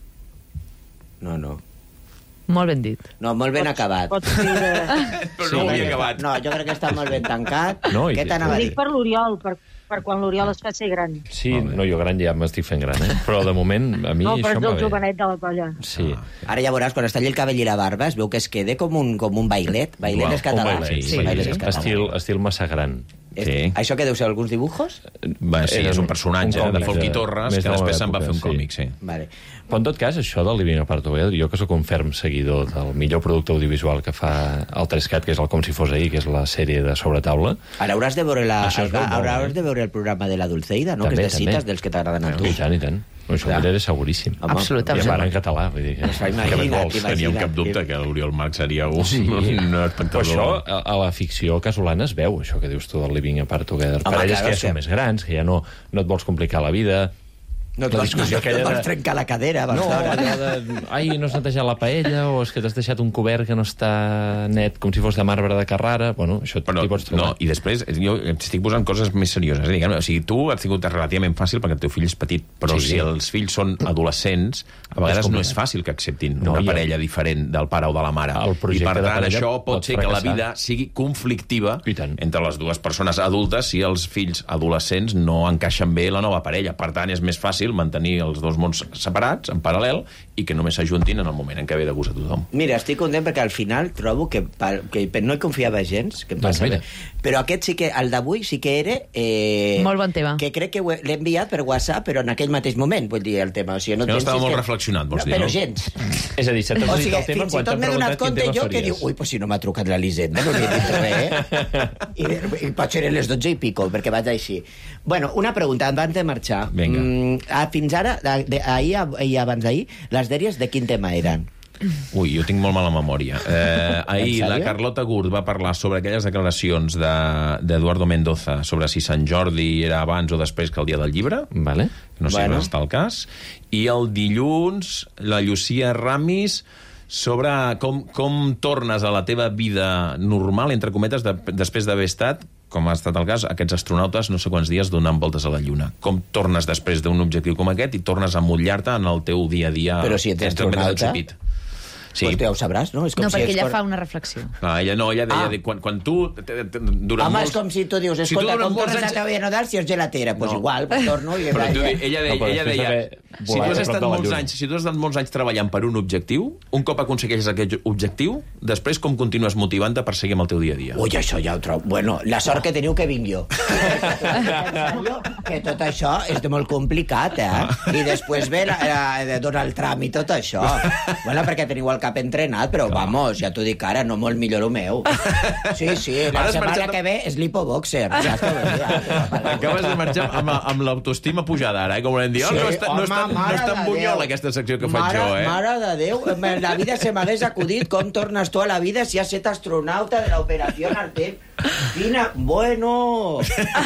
Que... No, no. Molt ben dit. No, molt ben Pots- acabat. Pots viure... Però no ho havia acabat. No, jo crec que està molt ben tancat. No, i- Què Ho t'anava a dir? dic per l'Oriol, per, per quan l'Oriol es faci gran. Sí, no, jo gran ja m'estic fent gran, eh? Però de moment, a mi No, però això ets em el va bé. jovenet de la colla. Sí. Ara ja veuràs, quan es talli el cabell i la barba, es veu que es quede com un, com un bailet. Bailet Uau, és català. Un bailet, Sí, sí, bailet sí. és català. Estil, estil massa gran. És, Sí. Això que deu ser alguns dibujos? Va, sí, Eren és un personatge un de còmic Folky de- Torres més que de la després meva se'n va fer un època, còmic, sí. Vale. Però en tot cas, això del Living Apart Together, jo que sóc un ferm seguidor del millor producte audiovisual que fa el tres cat, que és el Com si fos ahir, que és la sèrie de Sobretaula. Ara hauràs de veure, la, Això es veu molt, hauràs eh? de veure el programa de la Dulceida, no? També, que és de també. cites dels que t'agraden a tu. I tant, i tant. Això Clar. ho diré seguríssim. Home, Absolutament. I a part en català, vull dir. Pues Que, imagina't, que més vols? imagina't. Teníem cap dubte que l'Oriol Marc seria un, Sí. un Però espectador. això, a, a la ficció casolana es veu, això que dius tu del Living Apart Together. Home, Parelles clar, que ja és que- són més grans, que ja no, no et vols complicar la vida. No et La vols, discussió no, aquella et vols de- trencar la cadera, No, Barcelona. allò de... Ai, no has netejat la paella, o és que t'has deixat un cobert que no està net, com si fos de marbre de Carrara. Bueno, això Però, t'hi pots trobar. no, i després jo estic posant coses més serioses. Diguem, o sigui, tu has tingut relativament fàcil perquè el teu fill és petit, però Sí. si els fills són adolescents, a vegades no és fàcil que acceptin No, una i el- parella diferent del pare o de la mare. El I projecte per de tant, parella això pot pot ser que la fracassar. vida sigui conflictiva I tant. entre les dues persones adultes si els fills adolescents no encaixen bé la nova parella. Per tant, és més fàcil mantenir els dos mons separats, en paral·lel, i que només s'ajuntin en el moment en què ve de gust a tothom. Mira, estic content perquè al final trobo que, pa- que no hi confiava gens, que em Doncs passa mira. bé. Però aquest sí que, el d'avui sí que era... Eh, Molt bon tema. Que crec que ho he- l'he enviat per WhatsApp, però en aquell mateix moment, vull dir, el tema. O sigui, no, Que no pensis estava molt que... reflexionat, vols no, dir, Però no? gens. És a dir, si t'has O dit sigui, el tema, fins i quan tot t'han m'he donat preguntat quin compte tema jo que diu, faries. ui, pues si no m'ha trucat l'Elisenda, no li he dit res. I, I potser eren les dotze i pico, perquè vaig així. Bueno, una pregunta, abans de marxar. Vinga. Mm, ah, fins ara, de, de, ahir i abans d'ahir, les dèries de quin tema eren? Ui, jo tinc molt mala memòria. Eh, ahir En la sèrio? Carlota Gurt va parlar sobre aquelles declaracions de- d'Eduardo Mendoza sobre si Sant Jordi era abans o després que el dia del llibre. Vale. No sé Bueno. si està el cas. I el dilluns, la Llucia Ramis sobre com, com tornes a la teva vida normal, entre cometes, de, després d'haver estat, com ha estat el cas, aquests astronautes no sé quants dies donant voltes a la Lluna. Com tornes després d'un objectiu com aquest i tornes a mullar-te en el teu dia a dia? Però si ets entre cometes, astronauta... ensupit. Sí. Pues tu ja ho sabràs, no? És com No, si perquè ets ella cor- fa una reflexió. Ah, ella no, ella deia, Ah. de, quan, quan tu... te- te- te- Durant Home, molts... és com si tu dius, Si tu escolta, durant com molts tornes anys- a t'havia nodar si és gelatera? Doncs pues No. igual, pues torno i... Però tu, ja- ella No, deia, però ella després deia d'haver si volat tu has a prop estat de la molts Lluna. anys, si tu has estat molts anys treballant per un objectiu, un cop aconsegueixes aquest objectiu, després com continues motivant-te per seguir amb el teu dia a dia? Ui, això ja ho trobo... Bueno, la sort que teniu que vinc jo. En sèrio, que tot això és de molt complicat, eh? I després ve la, la, de Donald Trump i tot això. Bueno, perquè teniu el cap entrenat, però vamos, ja t'ho dic ara, no molt millor el meu. Sí, sí, la Ara has setmana marxat- que ve és l'hipoboxer. Ja està bé, ja. Acabes de marxar amb, amb l'autoestima pujada, ara, eh? Com volem dir, oh, Sí, no està, no home, està, no mare està de en bunyol, Déu. aquesta secció que faig mare, jo, eh? Mare de Déu, en la vida se m'hagués acudit com tornes tu a la vida si has set astronauta de l'operació Artem. Quina... Bueno...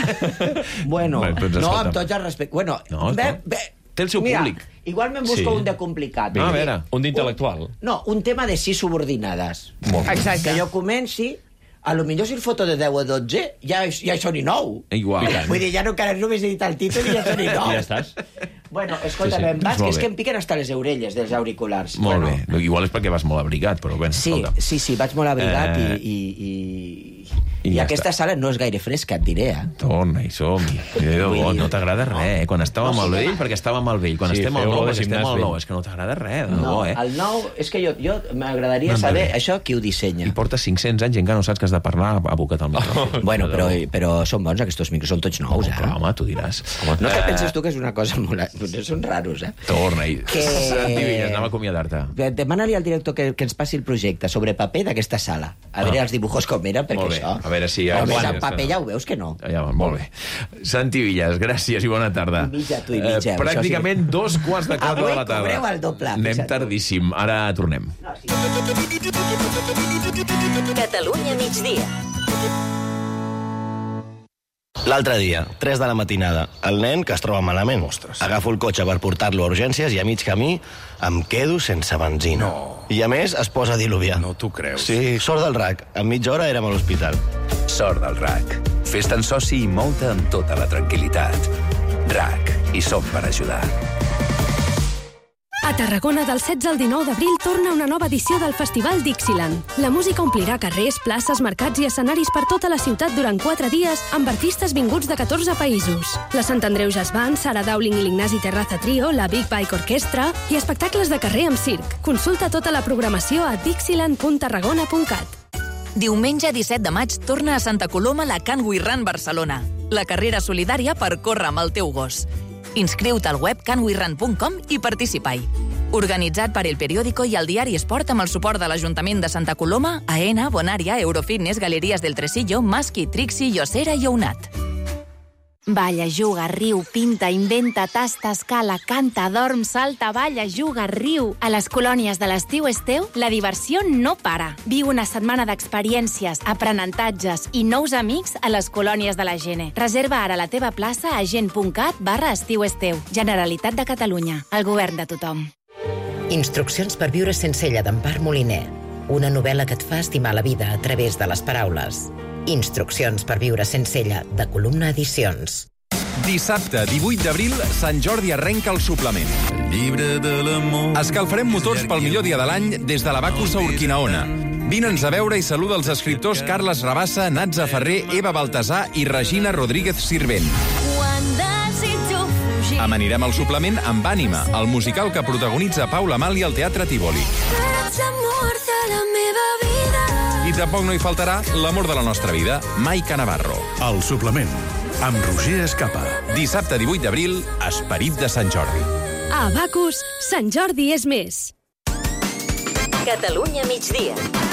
Bueno, Bé, doncs no, escolta'm. amb tots els respectes. Bueno, No, bé, no. bé, Té el seu mira, públic. igual me'n busco Sí. un de complicat. Ah, a veure. Un d'intel·lectual. No, un tema de sis subordinades. Molt bé. Exacte. Que jo comenci... A lo millor si el foto de deu a dotze ja, ja hi són i nou. Igual. I tant. Vull dir, ja no encara només he dit el títol i ja són i nou. I ja estàs. Bueno, escolta, Sí, sí. sí, sí. vas, Molt que és bé. que em piquen hasta les orelles dels auriculars. Molt bueno, bé. Igual és perquè vas molt abrigat, però bé, Sí, escolta. sí, sí, vaig molt abrigat Eh, i, i, i... I, I ja aquesta està. sala no és gaire fresca, et diré, eh? Torna i som-hi. Déu, Vull dir- no t'agrada res, eh? Quan estàvem No, al sí, vell, home. perquè estàvem al vell. Quan Sí, estem al feu nou, de perquè estem gimnàs al nou. vell. És que no t'agrada res, de No, debò, eh? el nou... És que jo, jo m'agradaria No, saber bé. això qui ho dissenya. I porta cinc-cents anys i encara no saps que has de parlar abocat al micròfon. Bueno, De però, debò. però són bons aquests micros, són tots nous, Oh, eh? clar, home, tu diràs. No que Eh, penses tu que és una cosa molt... Són raros, eh? Torna-hi. Que- Santi Villas, anem a acomiadar-te. Demana-li al director que, que ens passi el projecte sobre paper d'aquesta sala. A veure Ah. els dibujos com eren, perquè Molt bé. això... A veure si... Però Quan- més en paper ja ho veus que no. Ja, va, molt bé. Santi Villas, gràcies i bona tarda. I mitja, tu i mitja, Eh, això pràcticament sí. dos quarts de quatre Avui de la tarda. cobreu el doble, Anem fixa't. tardíssim. Ara tornem. Catalunya migdia. L'altre dia, tres de la matinada, el nen que es troba malament. Ostres. Agafo el cotxe per portar-lo a urgències i a mig camí em quedo sense benzina. No. I a més es posa a diluviar. No t'ho creus. Sí, sort del R A C. En mitja hora érem a l'hospital. Sort del R A C. Fes-te'n soci i mou-te amb tota la tranquil·litat. R A C. I som per ajudar. A Tarragona, del setze al dinou d'abril, torna una nova edició del Festival Dixieland. La música omplirà carrers, places, mercats i escenaris per tota la ciutat durant quatre dies amb artistes vinguts de catorze països. La Sant Andreu Jazz Band, Sara Dowling i l'Ignasi Terraza Trio, la Big Bike Orquestra i espectacles de carrer amb circ. Consulta tota la programació a dixieland punt tarragona punt cat. Diumenge disset de maig torna a Santa Coloma la Can We Run Barcelona, la carrera solidària per córrer amb el teu gos. Inscriu-te al web can we run punt com i participa-hi. Organitzat per El Periódico i el Diari Esport amb el suport de l'Ajuntament de Santa Coloma, AENA, Bonària, Eurofitness, Galeries del Tresillo, Masqui, Trixi, Yosera i Ounat. Balla, juga, riu, pinta, inventa, tasta, escala, canta, dorm, salta, balla, juga, riu. A les colònies de l'estiu Esteu, la diversió no para. Viu una setmana d'experiències, aprenentatges i nous amics a les colònies de la Gene. Reserva ara la teva plaça a gen.cat barra estiu Esteu. Generalitat de Catalunya. El govern de tothom. Instruccions per viure sense ella d'Empar Moliner. Una novel·la que et fa estimar la vida a través de les paraules. Instruccions per viure sense ella, de Columna Edicions. Dissabte, divuit d'abril, Sant Jordi arrenca el suplement. Llibre de l'amor. Escalfarem motors pel millor dia de l'any des de l'Abacus a Urquinaona. Vine'ns a veure i saluda els escriptors Carles Rabassa, Natza Ferrer, Eva Baltasar i Regina Rodríguez Sirvent. Amanirem el suplement amb Ànima, el musical que protagonitza Paula Mali al Teatre Tívoli. I tampoc no hi faltarà l'amor de la nostra vida, Maica Navarro. El suplement, amb Roger Escapa. Dissabte divuit d'abril, Esperit de Sant Jordi. A Abacus, Sant Jordi és més. Catalunya migdia.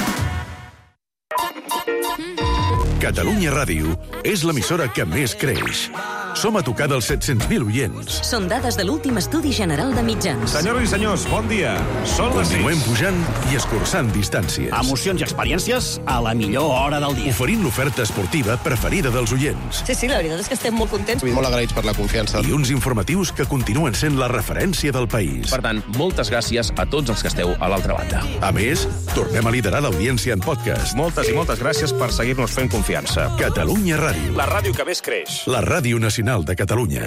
Catalunya Ràdio és l'emissora que més creix. Som a tocar dels set-cents mil oients. Són dades de l'últim estudi general de mitjans. Senyores i senyors, bon dia. Són les Continuem pujant i escurçant distàncies. Emocions i experiències a la millor hora del dia. Oferint l'oferta esportiva preferida dels oients. Sí, sí, la veritat és que estem molt contents. Molt agraïts per la confiança. I uns informatius que continuen sent la referència del país. Per tant, moltes gràcies a tots els que esteu a l'altra banda. A més, tornem a liderar l'audiència en podcast. Moltes i moltes gràcies per seguir-nos fent confiança. Catalunya Ràdio. La ràdio que més creix. La ràdio nacional de Catalunya.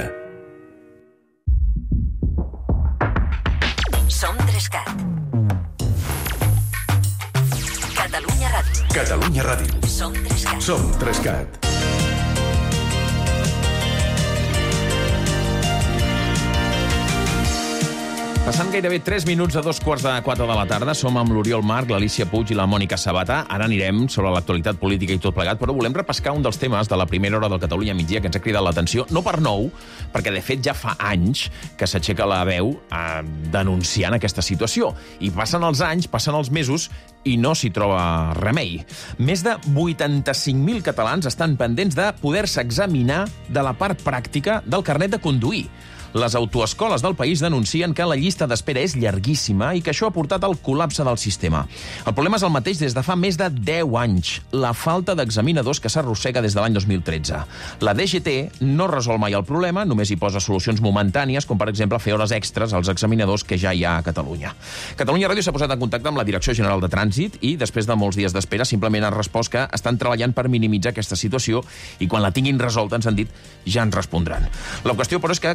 Som Trescat. Catalunya Ràdio. Catalunya Ràdio. Som Trescat. Som Trescat. Passant gairebé tres minuts a dos quarts de quatre de la tarda, som amb l'Oriol Marc, l'Alícia Puig i la Mònica Sabata. Ara anirem sobre l'actualitat política i tot plegat, però volem repescar un dels temes de la primera hora del Catalunya migdia que ens ha cridat l'atenció, no per nou, perquè de fet ja fa anys que s'aixeca la veu eh, denunciant aquesta situació. I passen els anys, passen els mesos, i no s'hi troba remei. Més de vuitanta-cinc mil catalans estan pendents de poder-se examinar de la part pràctica del carnet de conduir. Les autoescoles del país denuncien que la llista d'espera és llarguíssima i que això ha portat al col·lapse del sistema. El problema és el mateix des de fa més de deu anys, la falta d'examinadors que s'arrossega des de l'any dos mil tretze. La D G T no resol mai el problema, només hi posa solucions momentànies, com per exemple fer hores extres als examinadors que ja hi ha a Catalunya. Catalunya Ràdio s'ha posat en contacte amb la Direcció General de Trànsit i, després de molts dies d'espera, simplement han respost que estan treballant per minimitzar aquesta situació i quan la tinguin resolta, ens han dit, ja ens respondran. La qüestió, però, és que, com deia,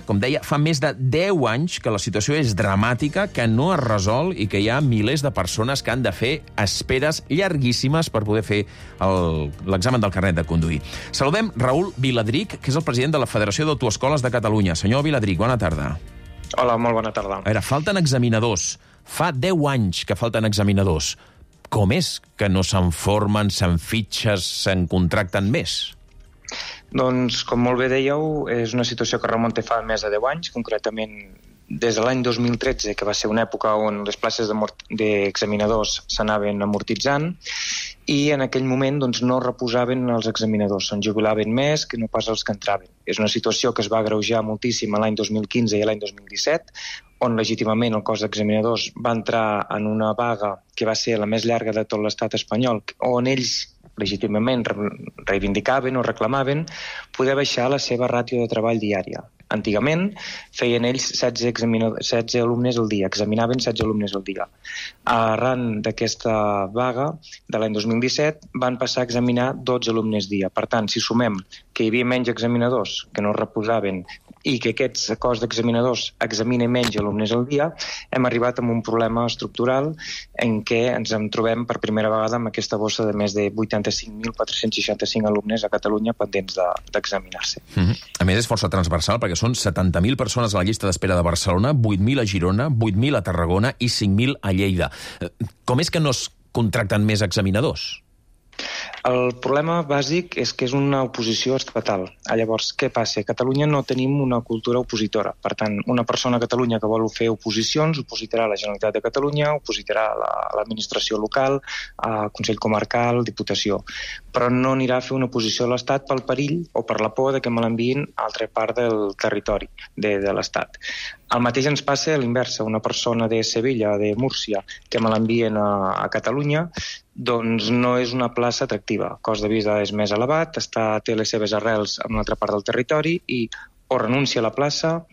fa més de deu anys que la situació és dramàtica, que no es resol i que hi ha milers de persones que han de fer esperes llarguíssimes per poder fer el- l'examen del carnet de conduir. Saludem Raül Viladric, que és el president de la Federació d'Autoescoles de Catalunya. Senyor Viladric, bona tarda. Hola, molt bona tarda. A veure, falten examinadors. Fa deu anys que falten examinadors. Com és que no se'n formen, se'n fitxes, se'n contracten més? Doncs, com molt bé dèieu, és una situació que remunta fa més de deu anys, concretament des de l'any dos mil tretze, que va ser una època on les places d'examinadors s'anaven amortitzant, i en aquell moment doncs, no reposaven els examinadors, se'n jubilaven més que no pas els que entraven. És una situació que es va agreujar moltíssim l'any dos mil quinze i l'any dos mil disset, on legítimament el cos d'examinadors va entrar en una vaga que va ser la més llarga de tot l'estat espanyol, on ells legítimament reivindicaven o reclamaven poder baixar la seva ràtio de treball diària. Antigament feien ells setze, setze alumnes al dia, examinaven setze alumnes al dia. Arran d'aquesta vaga de l'any dos mil disset van passar a examinar dotze alumnes dia. Per tant, si sumem que hi havia menys examinadors que no reposaven i que aquests cos d'examinadors examinen menys alumnes al dia, hem arribat a un problema estructural en què ens en trobem per primera vegada amb aquesta bossa de més de vuitanta-cinc mil quatre-cents seixanta-cinc alumnes a Catalunya pendents d'examinar-se. Mm -hmm. A més, és força transversal, perquè són setanta mil persones a la llista d'espera de Barcelona, vuit mil a Girona, vuit mil a Tarragona i cinc mil a Lleida. Com és que no es contracten més examinadors? El problema bàsic és que és una oposició estatal. Llavors, què passa? A Catalunya no tenim una cultura opositora. Per tant, una persona a Catalunya que vol fer oposicions opositarà a la Generalitat de Catalunya, opositarà a l'administració local, al Consell Comarcal, Diputació. Però no anirà a fer una oposició a l'Estat pel perill o per la por de que me l'enviïn a altra part del territori de, de l'Estat. El mateix ens passa a l'inversa. Una persona de Sevilla, de Múrcia, que me l'envien a, a Catalunya, doncs no és una plaça atractiva. El cost de vida és més elevat, està, té les seves arrels en una altra part del territori i o renuncia a la plaça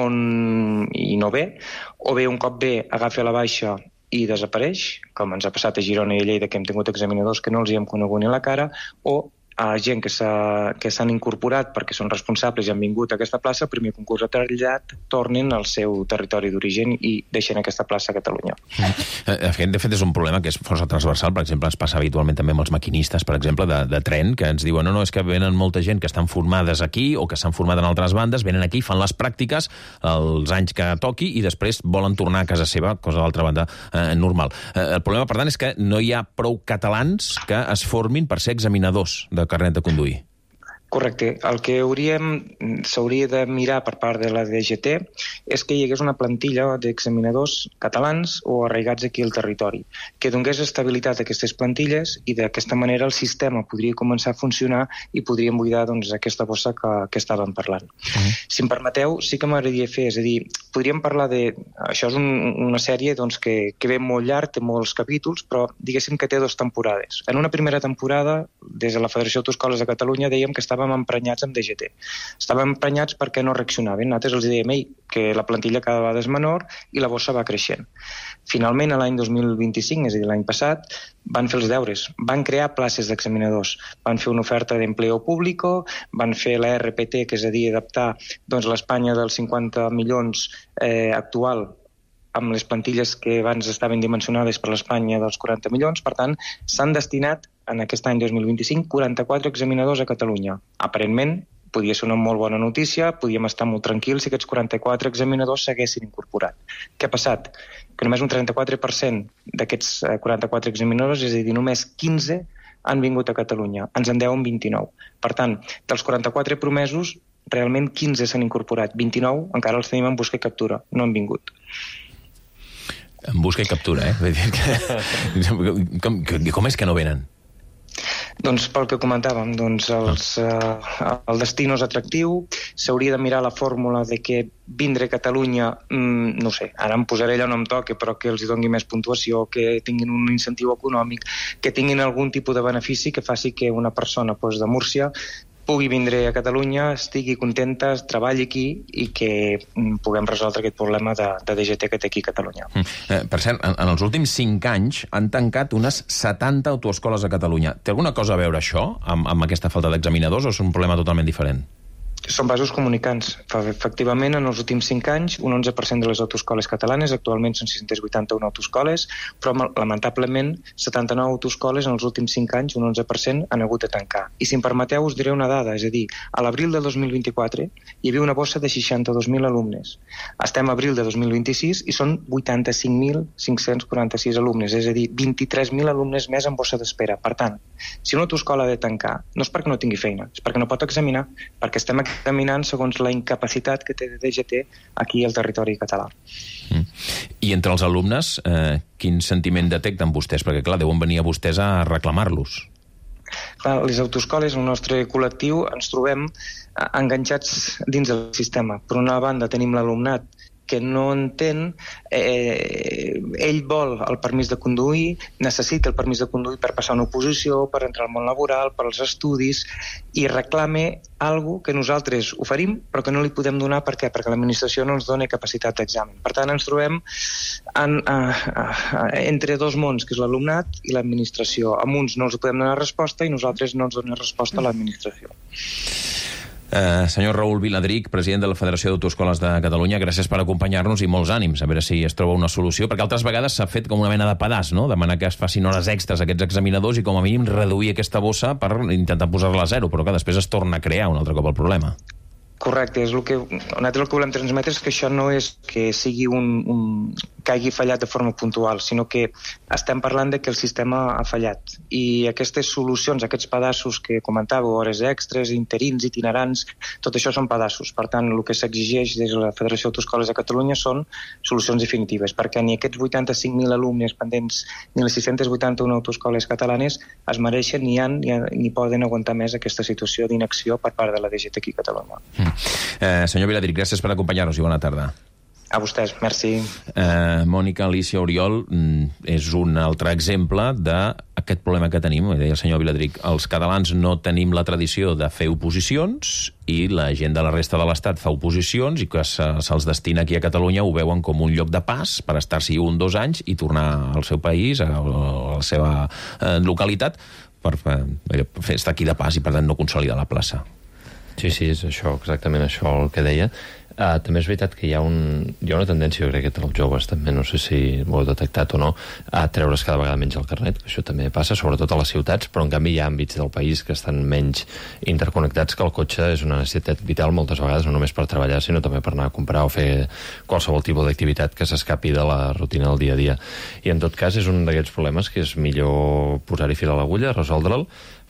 on, i no ve, o bé un cop ve agafa a la baixa i desapareix, com ens ha passat a Girona i a Lleida, que hem tingut examinadors que no els hi hem conegut ni la cara, o a gent que s'han incorporat perquè són responsables i han vingut a aquesta plaça, el primer concurs ha trellat, tornen al seu territori d'origen i deixen aquesta plaça a Catalunya. Mm. De fet, és un problema que és força transversal. Per exemple, ens passa habitualment també amb els maquinistes, per exemple, de, de tren, que ens diuen no, no, és que venen molta gent que estan formades aquí o que s'han format en altres bandes, venen aquí, fan les pràctiques els anys que toqui i després volen tornar a casa seva, cosa d'altra banda eh, normal. Eh, el problema, per tant, és que no hi ha prou catalans que es formin per ser examinadors de carnet de conduir. Correcte. El que hauríem s'hauria de mirar per part de la D G T és que hi hagués una plantilla d'examinadors catalans o arraigats aquí al territori, que donés estabilitat a aquestes plantilles i d'aquesta manera el sistema podria començar a funcionar i podríem buidar doncs, aquesta bossa que, que estàvem parlant. Uh-huh. Si em permeteu, sí que m'agradaria fer, és a dir, podríem parlar de... Això és un, una sèrie doncs, que, que ve molt llarg, té molts capítols, però diguéssim que té dues temporades. En una primera temporada, des de la Federació d'Autoescoles de Catalunya, dèiem que estàvem emprenyats amb D G T. Estàvem emprenyats perquè no reaccionaven. Nosaltres els dèiem ei, que la plantilla cada vegada és menor i la bossa va creixent. Finalment, l'any dos mil vint-i-cinc, és a dir, l'any passat, van fer els deures, van crear places d'examinadors, van fer una oferta d'empleo público, van fer la R P T, que és a dir, adaptar doncs, l'Espanya dels cinquanta milions eh, actual amb les plantilles que abans estaven dimensionades per l'Espanya dels quaranta milions. Per tant, s'han destinat en aquest any dos mil vint-i-cinc quaranta-quatre examinadors a Catalunya. Aparentment, podia ser una molt bona notícia, podíem estar molt tranquils si aquests quaranta-quatre examinadors s'haguessin incorporat. Què ha passat? Que només un trenta-quatre per cent d'aquests quaranta-quatre examinadors, és a dir, només quinze, han vingut a Catalunya. Ens en deuen vint-i-nou. Per tant, dels quaranta-quatre promesos, realment quinze s'han incorporat. vint-i-nou encara els tenim en busca i captura. No han vingut. En busca i captura, eh? Vull dir que... com, com és que no venen? Doncs pel que comentàvem, doncs els, eh, el destí no és atractiu, s'hauria de mirar la fórmula de que vindre a Catalunya, mm, no sé, ara em posaré allò no em toque, però que els doni més puntuació, que tinguin un incentiu econòmic, que tinguin algun tipus de benefici que faci que una persona doncs, de Múrcia pugui vindre a Catalunya, estigui contenta, treballi aquí i que mm, puguem resoldre aquest problema de, de D G T que té aquí a Catalunya. Mm. Eh, per cert, en, en els últims cinc anys han tancat unes setanta autoescoles a Catalunya. Té alguna cosa a veure això amb, amb aquesta falta d'examinadors o és un problema totalment diferent? Són vasos comunicants. Efectivament, en els últims cinc anys, un onze per cent de les autoescoles catalanes, actualment són sis-centes vuitanta-una autoescoles, però lamentablement setanta-nou autoescoles en els últims cinc anys, un onze per cent, han hagut de tancar. I si em permeteu, us diré una dada, és a dir, a l'abril de dos mil vint-i-quatre hi havia una bossa de seixanta-dos mil alumnes. Estem a abril de dos mil vint-i-sis i són vuitanta-cinc mil cinc-cents quaranta-sis alumnes, és a dir, vint-i-tres mil alumnes més en bossa d'espera. Per tant, si una autoescola ha de tancar, no és perquè no tingui feina, és perquè no pot examinar, perquè estem examinant segons la incapacitat que té D G T aquí al territori català. Mm. I entre els alumnes, eh, quin sentiment detecten vostès? Perquè, clar, deuen venir a vostès a reclamar-los. Clar, les autoescoles, el nostre col·lectiu, ens trobem enganxats dins del sistema. Per una banda, tenim l'alumnat que no entén, eh, ell vol el permís de conduir, necessita el permís de conduir per passar una oposició, per entrar al món laboral, per als estudis, i reclame algo que nosaltres oferim, però que no li podem donar. Per què? Perquè l'administració no ens dona capacitat d'examen. Per tant, ens trobem en, uh, uh, entre dos mons, que és l'alumnat i l'administració. A uns no els podem donar resposta i nosaltres no ens donem resposta a l'administració. Uh, senyor Raül Viladric, president de la Federació d'Autoescoles de Catalunya, gràcies per acompanyar-nos i molts ànims, a veure si es troba una solució, perquè altres vegades s'ha fet com una mena de pedaç, no? Demanar que es facin hores extres a aquests examinadors i com a mínim reduir aquesta bossa per intentar posar-la a zero, però que després es torna a crear un altre cop el problema. Correcte, és el que, nosaltres el que volem transmetre és que això no és que sigui un, un que hagi fallat de forma puntual, sinó que estem parlant de que el sistema ha fallat. I aquestes solucions, aquests pedaços que comentàveu, hores extres, interins, itinerants, tot això són pedaços. Per tant, el que s'exigeix des de la Federació d'Autoescoles de Catalunya són solucions definitives, perquè ni aquests vuitanta-cinc mil alumnes pendents ni les sis-centes vuitanta-una autoescoles catalanes es mereixen ni han ni, ni poden aguantar més aquesta situació d'inacció per part de la D G T aquí a Catalunya. Mm. Eh, senyor Viladric, gràcies per acompanyar-nos i bona tarda. A vostès, merci. Eh, Mònica Alicia Oriol mm, és un altre exemple d'aquest problema que tenim. Deia el senyor Viladric, els catalans no tenim la tradició de fer oposicions i la gent de la resta de l'Estat fa oposicions i que se, se'ls destina aquí a Catalunya ho veuen com un lloc de pas per estar-s'hi un, dos anys i tornar al seu país, a, a la seva eh, localitat, per, per, per estar aquí de pas i per tant no consolidar la plaça. Sí, sí, és això, exactament això el que deia. Uh, també és veritat que hi ha, un, hi ha una tendència, jo crec que entre els joves també, no sé si ho heu detectat o no, a treure's cada vegada menys el carnet. Això també passa, sobretot a les ciutats, però en canvi hi ha àmbits del país que estan menys interconnectats, que el cotxe és una necessitat vital moltes vegades, no només per treballar, sinó també per anar a comprar o fer qualsevol tipus d'activitat que s'escapi de la rutina del dia a dia. I en tot cas és un d'aquests problemes que és millor posar-hi fil a l'agulla, resoldre'l,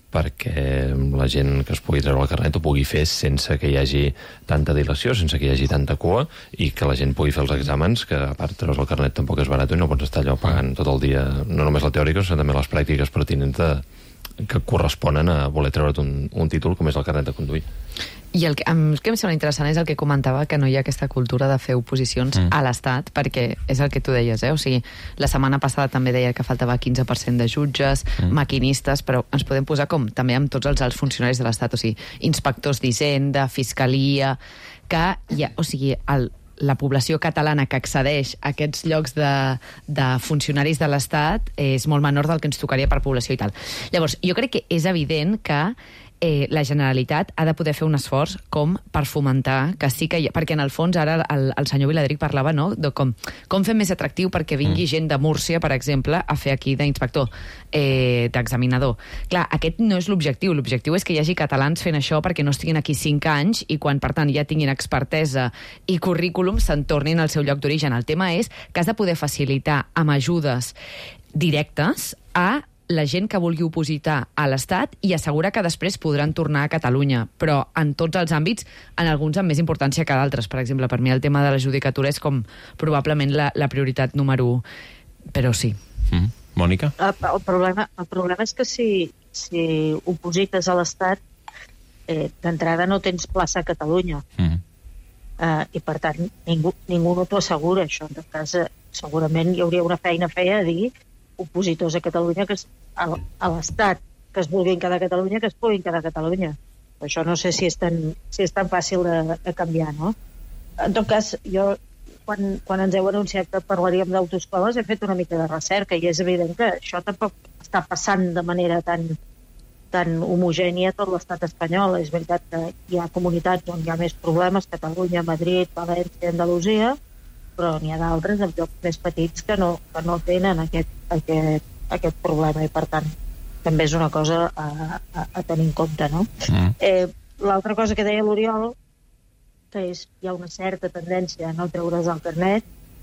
perquè la gent que es pugui treure el carnet ho pugui fer sense que hi hagi tanta dilació, sense que hi hagi tanta cua, i que la gent pugui fer els exàmens, que a part treus el carnet tampoc és barat i no pots estar allò pagant tot el dia, no només la teòrica, sinó també les pràctiques pertinents de, que corresponen a voler treure't un, un títol com és el carnet de conduir. I el que, el que em sembla interessant és el que comentava, que no hi ha aquesta cultura de fer oposicions mm. a l'Estat, perquè és el que tu deies, eh? O sigui, la setmana passada també deia que faltava quinze per cent de jutges, mm. maquinistes, però ens podem posar com també amb tots els alts funcionaris de l'Estat, o sigui, inspectors d'Hisenda, Fiscalia, que hi ha, o sigui, el, la població catalana que accedeix a aquests llocs de, de funcionaris de l'Estat és molt menor del que ens tocaria per població i tal. Llavors, jo crec que és evident que Eh, la Generalitat ha de poder fer un esforç com per fomentar que sí que hi ha, perquè en el fons ara el, el senyor Viladric parlava, no?, de com, com fer més atractiu perquè vingui mm. gent de Múrcia, per exemple, a fer aquí d'inspector, eh, d'examinador. Clar, aquest no és l'objectiu. L'objectiu és que hi hagi catalans fent això perquè no estiguin aquí cinc anys i quan, per tant, ja tinguin expertesa i currículum, se'n tornin al seu lloc d'origen. El tema és que has de poder facilitar amb ajudes directes a la gent que vulgui opositar a l'Estat i assegurar que després podran tornar a Catalunya, però en tots els àmbits, en alguns amb més importància que d'altres. Per exemple, per mi el tema de la judicatura és com probablement la, la prioritat número u, però sí. Mm. Mònica? El, el, problema, el problema és que si, si oposites a l'Estat, eh, d'entrada no tens plaça a Catalunya. Mm. Eh, I, per tant, ningú, ningú no t'ho assegura, això. En tot cas, eh, segurament hi hauria una feina a fer a dir opositors a Catalunya, que es, a, a l'Estat, que es vulguin quedar a Catalunya, que es puguin quedar a Catalunya. Això no sé si és tan, si és tan fàcil de, de canviar, no? En tot cas, jo, quan, quan ens heu anunciat que parlaríem d'autoescoles, he fet una mica de recerca i és evident que això tampoc està passant de manera tan, tan homogènia tot l'estat espanyol. És veritat que hi ha comunitats on hi ha més problemes, Catalunya, Madrid, València, Andalusia, però n'hi ha d'altres en llocs més petits que no, que no tenen aquest, aquest, aquest problema, i per tant també és una cosa a, a, a tenir en compte, no? Mm. Eh, l'altra cosa que deia l'Oriol, que és hi ha una certa tendència a no treure's el carnet,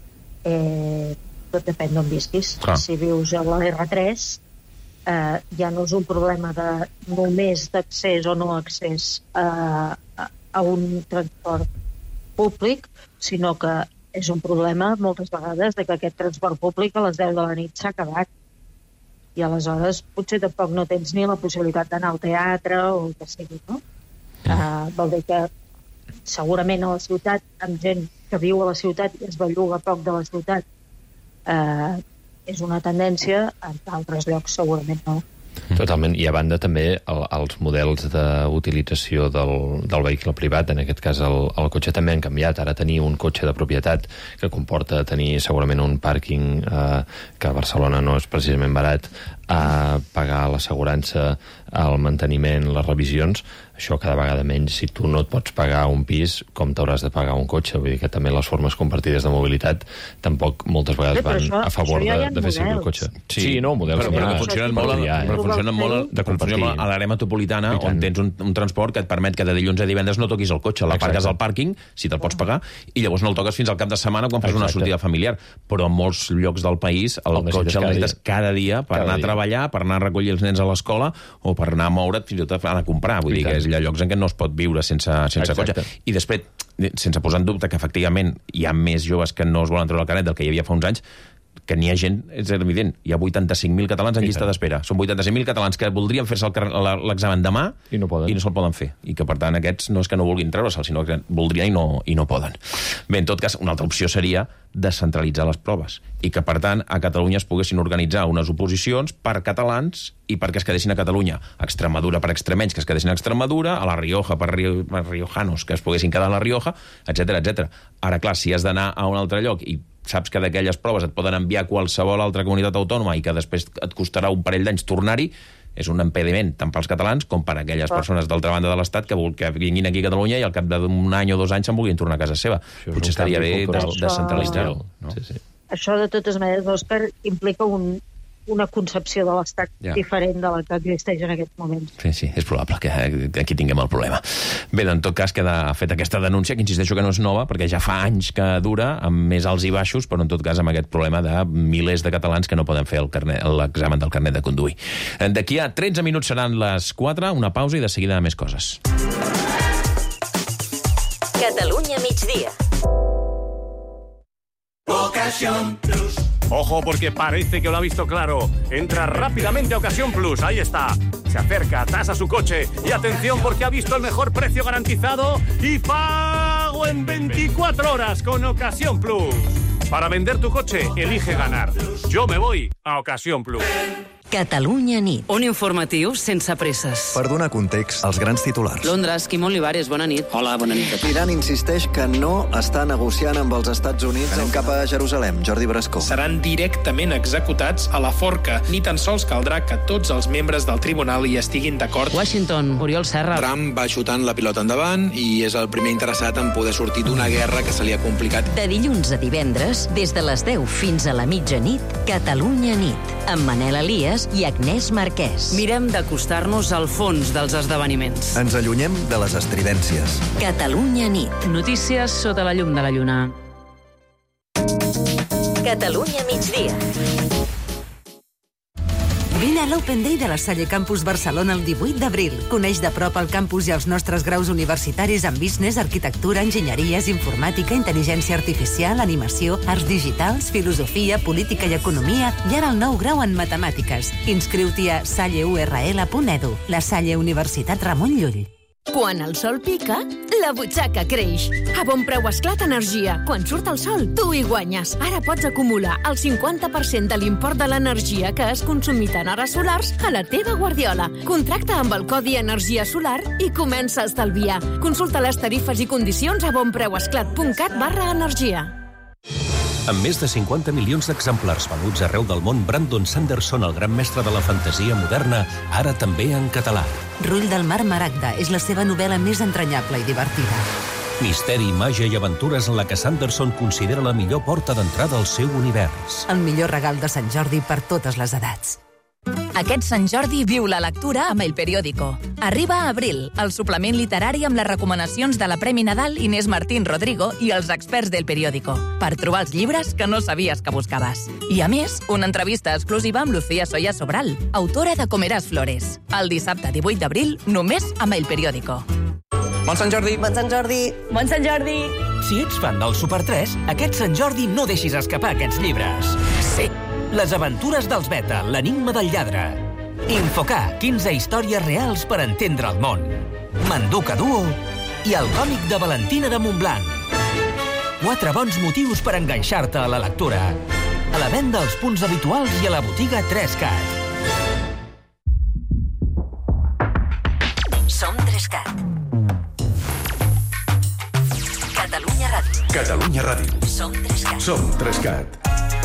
eh, tot depèn d'on visquis. Clar. Si vius a la erre tres, eh, ja no és un problema de només d'accés o no accés a, a, a un transport públic, sinó que és un problema moltes vegades de que aquest transport públic a les deu de la nit s'ha acabat, i aleshores potser tampoc no tens ni la possibilitat d'anar al teatre o el que sigui, no? Mm. Uh, vol dir que segurament a la ciutat, amb gent que viu a la ciutat i es belluga poc de la ciutat, uh, és una tendència, en altres llocs segurament no. Totalment, i a banda també el, els models d'utilització del, del vehicle privat, en aquest cas el, el cotxe, també han canviat. Ara tenir un cotxe de propietat que comporta tenir segurament un pàrquing eh, que a Barcelona no és precisament barat, a pagar l'assegurança, el manteniment, les revisions, això cada vegada menys. Si tu no et pots pagar un pis, com t'hauràs de pagar un cotxe? Vull dir que també les formes compartides de mobilitat tampoc moltes vegades van això, a favor de, de fer servir el cotxe. Sí, sí no, models però, però que funcionen molt, ja, però funcionen molt de compartir a l'àrea metropolitana, on tens un, un transport que et permet que de dilluns a divendres no toquis el cotxe, l'aparques al pàrquing, si te'l pots pagar, i llavors no el toques fins al cap de setmana quan fas una sortida familiar. Però en molts llocs del país el, el cotxe el necessites cada dia per cada anar dia. a treballar, per anar a recollir els nens a l'escola o per anar a moure't, fins i tot anar a comprar. Vull I dir tant. que és, hi ha llocs en què no es pot viure sense, sense cotxe. I després, sense posar en dubte que efectivament hi ha més joves que no es volen treure el carnet del que hi havia fa uns anys, que n'hi ha gent, és evident, hi ha vuitanta-cinc mil catalans en llista d'espera. Són vuitanta-cinc mil catalans que voldrien fer-se l'examen demà i no, i no se'l poden fer. I que, per tant, aquests no és que no vulguin treure-se'l, sinó que voldrien i no, i no poden. Bé, en tot cas, una altra opció seria descentralitzar les proves i que, per tant, a Catalunya es poguessin organitzar unes oposicions per catalans i perquè es quedessin a Catalunya. A Extremadura per extremenys que es quedessin a Extremadura, a la Rioja per, rio, per riojanos que es poguessin quedar a la Rioja, etcètera, etcètera. Ara, clar, si has d'anar a un altre lloc i saps que d'aquelles proves et poden enviar a qualsevol altra comunitat autònoma i que després et costarà un parell d'anys tornar-hi, és un impediment tant pels catalans com per aquelles oh. persones d'altra banda de l'Estat que, que vinguin aquí a Catalunya i al cap d'un any o dos anys se'n vulguin tornar a casa seva. Potser estaria bé descentralitzar-ho. No? Sí, sí. Això, de totes maneres, Òscar, implica un, una concepció de l'Estat ja. diferent de la que existeix en aquests moments. Sí, sí, és probable que aquí tinguem el problema. Bé, en tot cas, queda feta aquesta denúncia, que insisteixo que no és nova, perquè ja fa anys que dura, amb més alts i baixos, però en tot cas amb aquest problema de milers de catalans que no poden fer l'examen del carnet de conduir. D'aquí a tretze minuts seran les quatre, una pausa i de seguida més coses. Catalunya migdia. Ocasión Plus. Ojo, porque parece que lo ha visto claro. Entra rápidamente a Ocasión Plus. Ahí está. Se acerca, tasa su coche. Y atención, porque ha visto el mejor precio garantizado y pago en veinticuatro horas con Ocasión Plus. Para vender tu coche, elige ganar. Yo me voy a Ocasión Plus. Catalunya nit. Un informatiu sense presses. Per donar context als grans titulars. Londres, Quim Olivares, bona nit. Hola, bona nit. L'Iran insisteix que no està negociant amb els Estats Units. Anem cap a Jerusalem. Jordi Brascó. Seran directament executats a la forca. Ni tan sols caldrà que tots els membres del tribunal hi estiguin d'acord. Washington, Oriol Serra. Trump va xutant la pilota endavant i és el primer interessat en poder sortir d'una guerra que se li ha complicat. De dilluns a divendres, des de les deu fins a la mitjanit, Catalunya nit, amb Manel Elias i Agnès Marquès. Mirem d'acostar-nos al fons dels esdeveniments. Ens allunyem de les estridències. Catalunya nit. Notícies sota la llum de la lluna. Catalunya migdia. Vine a l'Open Day de la Salle Campus Barcelona el divuit d'abril. Coneix de prop el campus i els nostres graus universitaris en business, arquitectura, enginyeries, informàtica, intel·ligència artificial, animació, arts digitals, filosofia, política i economia, i ara el nou grau en matemàtiques. Inscriu-t'hi a salleurl punt edu. La Salle Universitat Ramon Llull. Quan el sol pica, la butxaca creix. A Bon Preu Esclat Energia. Quan surt el sol, tu hi guanyes. Ara pots acumular el cinquanta per cent de l'import de l'energia que has consumit en hores solars a la teva guardiola. Contracta amb el codi Energia Solar i comença a estalviar. Consulta les tarifes i condicions a bonpreuesclat punt cat barra energia. Amb més de cinquanta milions d'exemplars venuts arreu del món, Brandon Sanderson, el gran mestre de la fantasia moderna, ara també en català. Rull del mar Maragda és la seva novel·la més entranyable i divertida. Misteri, màgia i aventures en la que Sanderson considera la millor porta d'entrada al seu univers. El millor regal de Sant Jordi per totes les edats. Aquest Sant Jordi viu la lectura amb El Periódico. Arriba a Abril, el suplement literari amb les recomanacions de la Premi Nadal Inés Martín Rodrigo i els experts del Periódico, per trobar els llibres que no sabies que buscaves. I a més, una entrevista exclusiva amb Lucía Soya Sobral, autora de Comeràs Flores. El dissabte divuit d'abril, només amb El Periódico. Bon Sant Jordi! Bon Sant Jordi! Bon Sant Jordi! Si ets fan del Super tres, aquest Sant Jordi no deixis escapar aquests llibres. Sí! Les aventures dels Beta, l'enigma del lladre. Infocar, quinze històries reals per entendre el món. Manduca Duo i el còmic de Valentina de Montblanc. Quatre bons motius per enganxar-te a la lectura. A la venda als punts habituals i a la botiga tres cat. Som tres cat. Catalunya Ràdio. Catalunya Ràdio. Som tres cat. Som tres cat.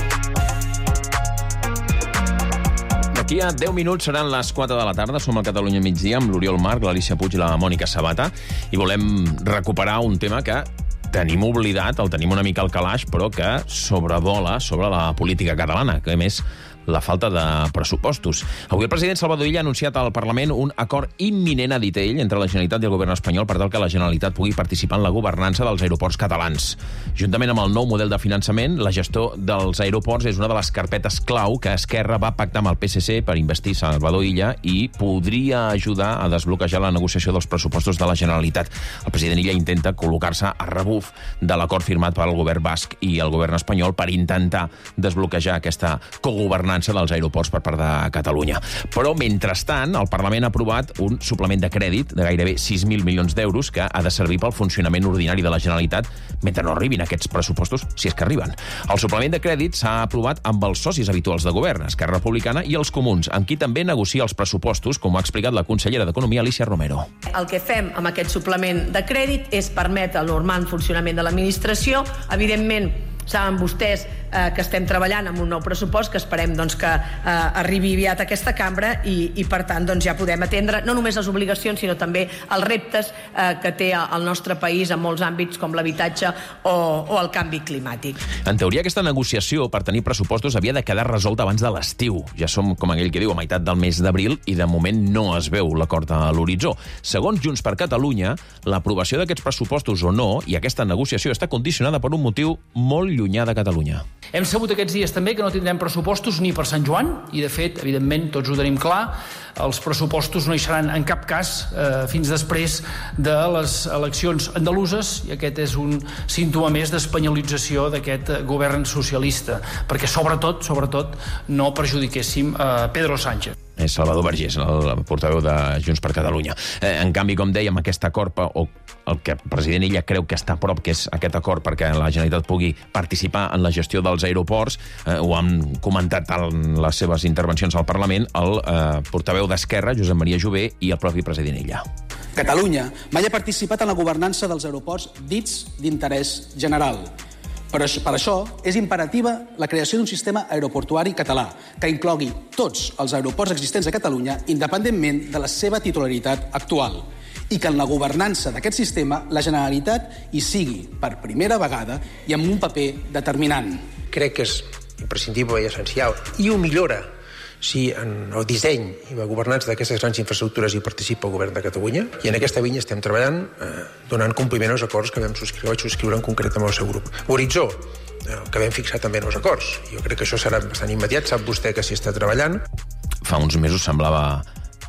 D'aquí a deu minuts seran les quatre de la tarda. Som al Catalunya Migdia amb l'Oriol Marc, l'Alicia Puig i la Mònica Sabata. I volem recuperar un tema que tenim oblidat, el tenim una mica al calaix, però que sobrevola sobre la política catalana, que a més la falta de pressupostos. Avui el president Salvador Illa ha anunciat al Parlament un acord imminent, ha dit ell, entre la Generalitat i el govern espanyol per tal que la Generalitat pugui participar en la governança dels aeroports catalans. Juntament amb el nou model de finançament, la gestió dels aeroports és una de les carpetes clau que Esquerra va pactar amb el P S C per investir Salvador Illa i podria ajudar a desbloquejar la negociació dels pressupostos de la Generalitat. El president Illa intenta col·locar-se a rebuf de l'acord firmat pel govern basc i el govern espanyol per intentar desbloquejar aquesta cogovernança dels aeroports per part de Catalunya. Però, mentrestant, el Parlament ha aprovat un suplement de crèdit de gairebé sis mil milions d'euros que ha de servir pel funcionament ordinari de la Generalitat mentre no arribin aquests pressupostos, si és que arriben. El suplement de crèdit s'ha aprovat amb els socis habituals de govern, Esquerra Republicana i els Comuns, amb qui també negocia els pressupostos, com ha explicat la consellera d'Economia, Alicia Romero. El que fem amb aquest suplement de crèdit és permetre el normal funcionament de l'administració. Evidentment, saben vostès eh, que estem treballant amb un nou pressupost que esperem doncs, que eh, arribi aviat a aquesta cambra i, i per tant doncs, ja podem atendre no només les obligacions sinó també els reptes eh, que té el nostre país en molts àmbits com l'habitatge o, o el canvi climàtic. En teoria, aquesta negociació per tenir pressupostos havia de quedar resolta abans de l'estiu. Ja som, com aquell que diu, a meitat del mes d'abril i de moment no es veu l'acord a l'horitzó. Segons Junts per Catalunya, l'aprovació d'aquests pressupostos o no i aquesta negociació està condicionada per un motiu molt llunyà de Catalunya. Hem sabut aquests dies també que no tindrem pressupostos ni per Sant Joan, i de fet, evidentment, tots ho tenim clar, els pressupostos no hi seran en cap cas eh, fins després de les eleccions andaluses, i aquest és un símptoma més d'espanyolització d'aquest govern socialista, perquè sobretot, sobretot, no perjudiquéssim eh, Pedro Sánchez. És Salvador Vergés, el portaveu de Junts per Catalunya. Eh, en canvi, com dèiem, aquest acord, o el que el president Illa creu que està a prop, que és aquest acord perquè la Generalitat pugui participar en la gestió dels aeroports, eh, ho han comentat en les seves intervencions al Parlament el eh, portaveu d'Esquerra, Josep Maria Jové, i el propi president Illa. Catalunya mai ha participat en la governança dels aeroports dits d'interès general. Per això és imperativa la creació d'un sistema aeroportuari català que inclogui tots els aeroports existents a Catalunya independentment de la seva titularitat actual i que en la governança d'aquest sistema la Generalitat hi sigui per primera vegada i amb un paper determinant. Crec que és imprescindible i essencial i ho millora si en el disseny i la governança d'aquestes grans infraestructures hi participa el govern de Catalunya, i en aquesta línia estem treballant eh, donant compliment als acords que vam subscriure, vaig subscriure en concret amb el seu grup. L'horitzó, eh, que vam fixar també en els acords. Jo crec que això serà bastant immediat, sap vostè que s'hi està treballant. Fa uns mesos semblava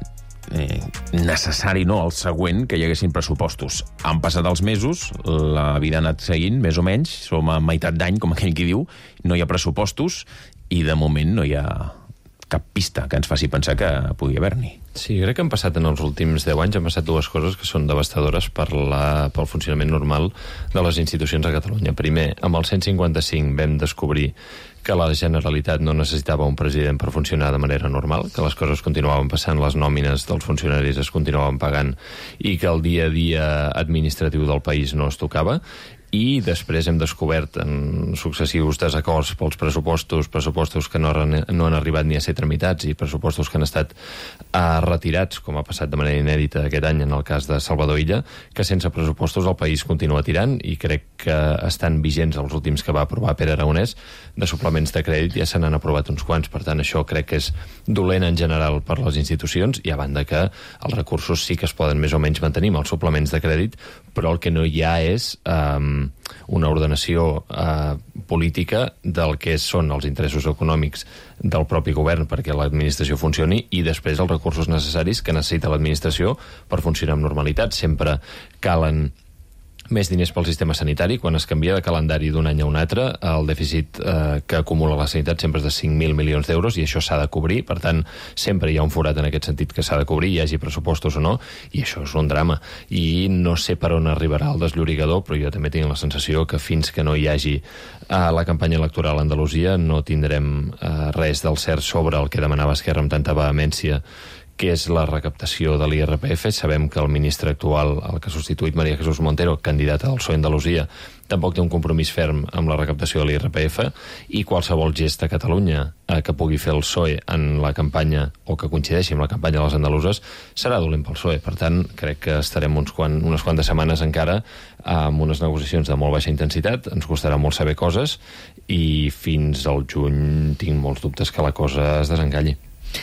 eh, necessari, no?, el següent, que hi haguessin pressupostos. Han passat els mesos, la vida ha anat seguint, més o menys, som a meitat d'any, com aquell qui diu, no hi ha pressupostos i de moment no hi ha cap pista que ens faci pensar que pugui haver-n'hi. Sí, crec que han passat en els últims deu anys han passat dues coses que són devastadores per la, pel funcionament normal de les institucions a Catalunya. Primer, amb el cent cinquanta-cinc vam descobrir que la Generalitat no necessitava un president per funcionar de manera normal, que les coses continuaven passant, les nòmines dels funcionaris es continuaven pagant i que el dia a dia administratiu del país no es tocava. i després hem descobert en successius desacords pels pressupostos, pressupostos que no han, no han arribat ni a ser tramitats i pressupostos que han estat uh, retirats, com ha passat de manera inèdita aquest any en el cas de Salvador Illa, que sense pressupostos el país continua tirant i crec que estan vigents els últims que va aprovar Pere Aragonès. De suplements de crèdit ja se n'han aprovat uns quants, per tant això crec que és dolent en general per les institucions, i a banda que els recursos sí que es poden més o menys mantenir amb els suplements de crèdit, però el que no hi ha és um, una ordenació uh, política del que són els interessos econòmics del propi govern perquè l'administració funcioni i després els recursos necessaris que necessita l'administració per funcionar amb normalitat. Sempre calen més diners pel sistema sanitari. Quan es canvia de calendari d'un any a un altre, el dèficit eh, que acumula la sanitat sempre és de cinc mil milions d'euros i això s'ha de cobrir. Per tant, sempre hi ha un forat en aquest sentit que s'ha de cobrir, hi hagi pressupostos o no, i això és un drama. I no sé per on arribarà el desllorigador, però jo també tinc la sensació que fins que no hi hagi eh, la campanya electoral a Andalusia no tindrem eh, res del cert sobre el que demanava Esquerra amb tanta vehemència, que és la recaptació de l'I R P F. Sabem que el ministre actual, el que ha substituït María Jesús Montero, candidata del P S O E Andalusia, tampoc té un compromís ferm amb la recaptació de l'I R P F, i qualsevol gest a Catalunya eh, que pugui fer el P S O E en la campanya o que coincideixi amb la campanya de les andaluses serà dolent pel P S O E. Per tant, crec que estarem uns quan, unes quantes setmanes encara amb unes negociacions de molt baixa intensitat. Ens costarà molt saber coses i fins al juny tinc molts dubtes que la cosa es desencalli.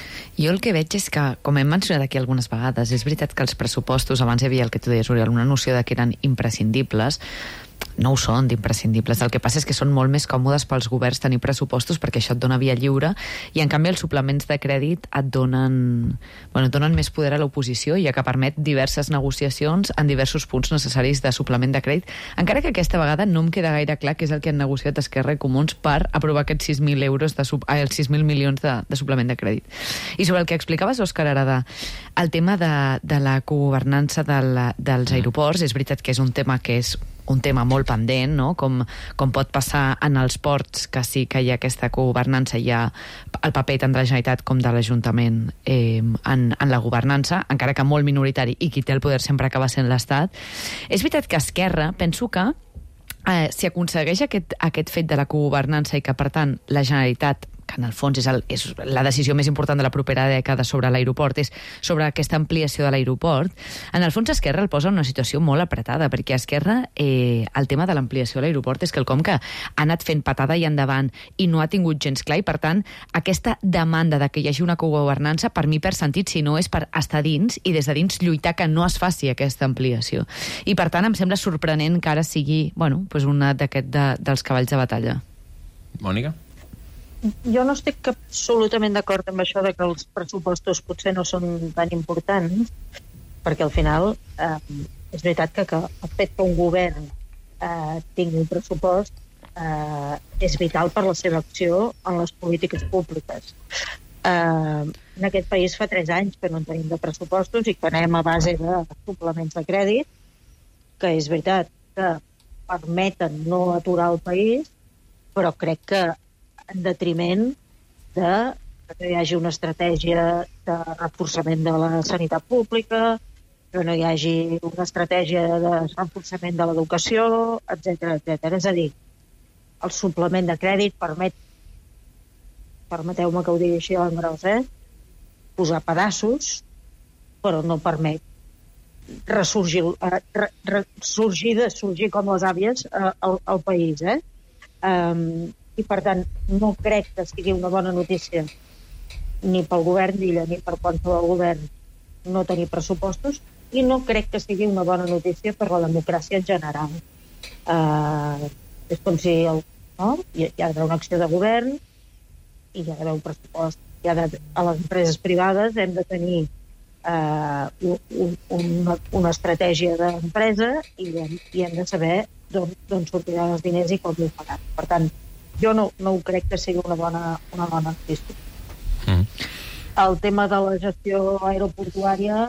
Jo el que veig és que, com hem mencionat aquí algunes vegades, és veritat que els pressupostos, abans hi havia el que tu deies, Oriol, una noció de que eren imprescindibles. No ho són d'imprescindibles. El que passa és que són molt més còmodes pels governs tenir pressupostos perquè això et dona via lliure i, en canvi, els suplements de crèdit et donen, bueno, et donen més poder a l'oposició, ja que permet diverses negociacions en diversos punts necessaris de suplement de crèdit, encara que aquesta vegada no em queda gaire clar què és el que han negociat Esquerra i Comuns per aprovar aquests sis mil euros de sub, eh, els sis mil milions de, de suplement de crèdit. I sobre el que explicaves, Òscar, ara de, el tema de, de la cogovernança del, dels aeroports, és veritat que és un tema que és un tema molt pendent, no? Com, com pot passar en els ports, que sí que hi ha aquesta governança, hi ha el paper tant de la Generalitat com de l'Ajuntament eh, en, en la governança, encara que molt minoritari, i qui té el poder sempre acaba sent l'Estat. És veritat que Esquerra, penso que eh, si aconsegueix aquest, aquest fet de la cogovernança i que, per tant, la Generalitat, que en el fons és, el, és la decisió més important de la propera dècada sobre l'aeroport, és sobre aquesta ampliació de l'aeroport, en el fons Esquerra el posa en una situació molt apretada, perquè Esquerra, eh, el tema de l'ampliació de l'aeroport és quelcom que ha anat fent patada i endavant i no ha tingut gens clar, i per tant aquesta demanda de que hi hagi una cogovernança per mi perd sentit, si no és per estar dins i des de dins lluitar que no es faci aquesta ampliació. I per tant em sembla sorprenent que ara sigui, bueno, pues una d'aquest de, dels cavalls de batalla. Mònica? Jo no estic absolutament d'acord amb això de que els pressupostos potser no són tan importants, perquè al final eh, és veritat que, que el fet que un govern eh, tingui un pressupost eh, és vital per la seva acció en les polítiques públiques. Eh, en aquest país fa tres anys que no en tenim de pressupostos i que anem a base de suplements de crèdit, que és veritat que permeten no aturar el país, però crec que en detriment de que hi hagi una estratègia de reforçament de la sanitat pública, que no hi hagi una estratègia de reforçament de l'educació, etcètera, etcètera. És a dir, el suplement de crèdit permet, permeteu-me que ho digui així en gros, eh? posar pedaços, però no permet ressorgir, re, re, sorgir de sorgir com les àvies eh, al, al país. Eh? Um, I, per tant, no crec que sigui una bona notícia ni pel govern d'Illa ni per qualsevol govern no tenir pressupostos, i no crec que sigui una bona notícia per la democràcia en general. Uh, és com si el, no? hi, hi ha d'haver una acció de govern i hi ha d'haver un pressupost. Hi ha de, a les empreses privades hem de tenir uh, un, una, una estratègia d'empresa i hem, i hem de saber d'on sortiran els diners i com ho faran. Per tant, jo no, no ho crec que sigui una bona, una bona notícia. Mm. El tema de la gestió aeroportuària,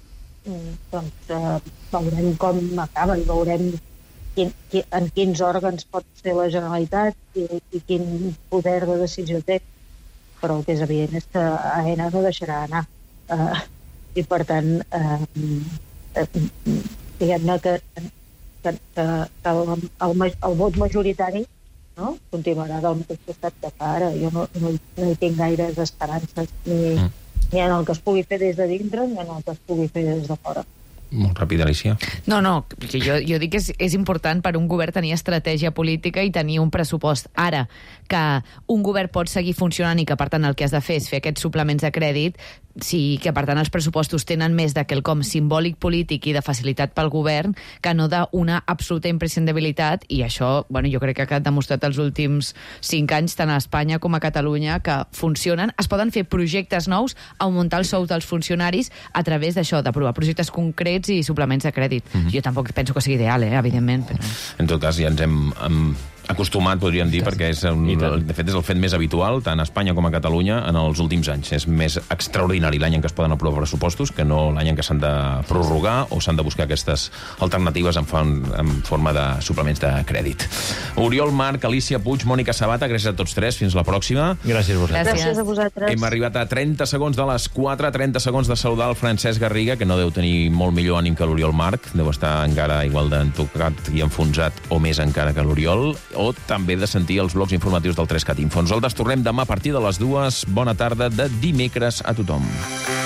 doncs eh, veurem com acaba i veurem quin, qui, en quins òrgans pot ser la Generalitat i, i quin poder de decisió té. Però el que és evident és que AENA no deixarà anar. Eh, I per tant, eh, eh, diguem-ne que que, que, que el, el, el vot majoritari, no?, continuarà del mateix costat que fa ara. Jo no, no, no hi tinc gaires esperances ni, mm. ni en el que es pugui fer des de dintre ni en el que es pugui fer des de fora. Molt ràpid, Alicia. No, no, jo, jo dic que és, és important per un govern tenir estratègia política i tenir un pressupost. Ara, que un govern pot seguir funcionant i que, per tant, el que has de fer és fer aquests suplements de crèdit, sí, que, per tant, els pressupostos tenen més de quelcom simbòlic polític i de facilitat pel govern que no d'una absoluta imprescindibilitat, i això, bueno, jo crec que ha quedat demostrat els últims cinc anys, tant a Espanya com a Catalunya, que funcionen. Es poden fer projectes nous, augmentar els sous dels funcionaris a través d'això, d'aprovar projectes concrets i suplements de crèdit. Mm-hmm. Jo tampoc penso que sigui ideal, eh, evidentment. Però... En tot cas, ja ens hem... hem... acostumat, podríem dir, perquè és un, de fet és el fet més habitual, tant a Espanya com a Catalunya, en els últims anys. És més extraordinari l'any en què es poden aprovar pressupostos que no l'any en què s'han de prorrogar o s'han de buscar aquestes alternatives en, fa, en forma de suplements de crèdit. Oriol Marc, Alicia Puig, Mònica Sabata, gràcies a tots tres. Fins la pròxima. Gràcies a vosaltres. Gràcies a vosaltres. Hem arribat a trenta segons de les quatre, trenta segons de saludar el Francesc Garriga, que no deu tenir molt millor ànim que l'Oriol Marc, deu estar encara igual d'entocat i enfonsat o més encara que l'Oriol, o també de sentir els blocs informatius del tres cat Info. Nosaltres tornem demà a partir de les dues. Bona tarda de dimecres a tothom.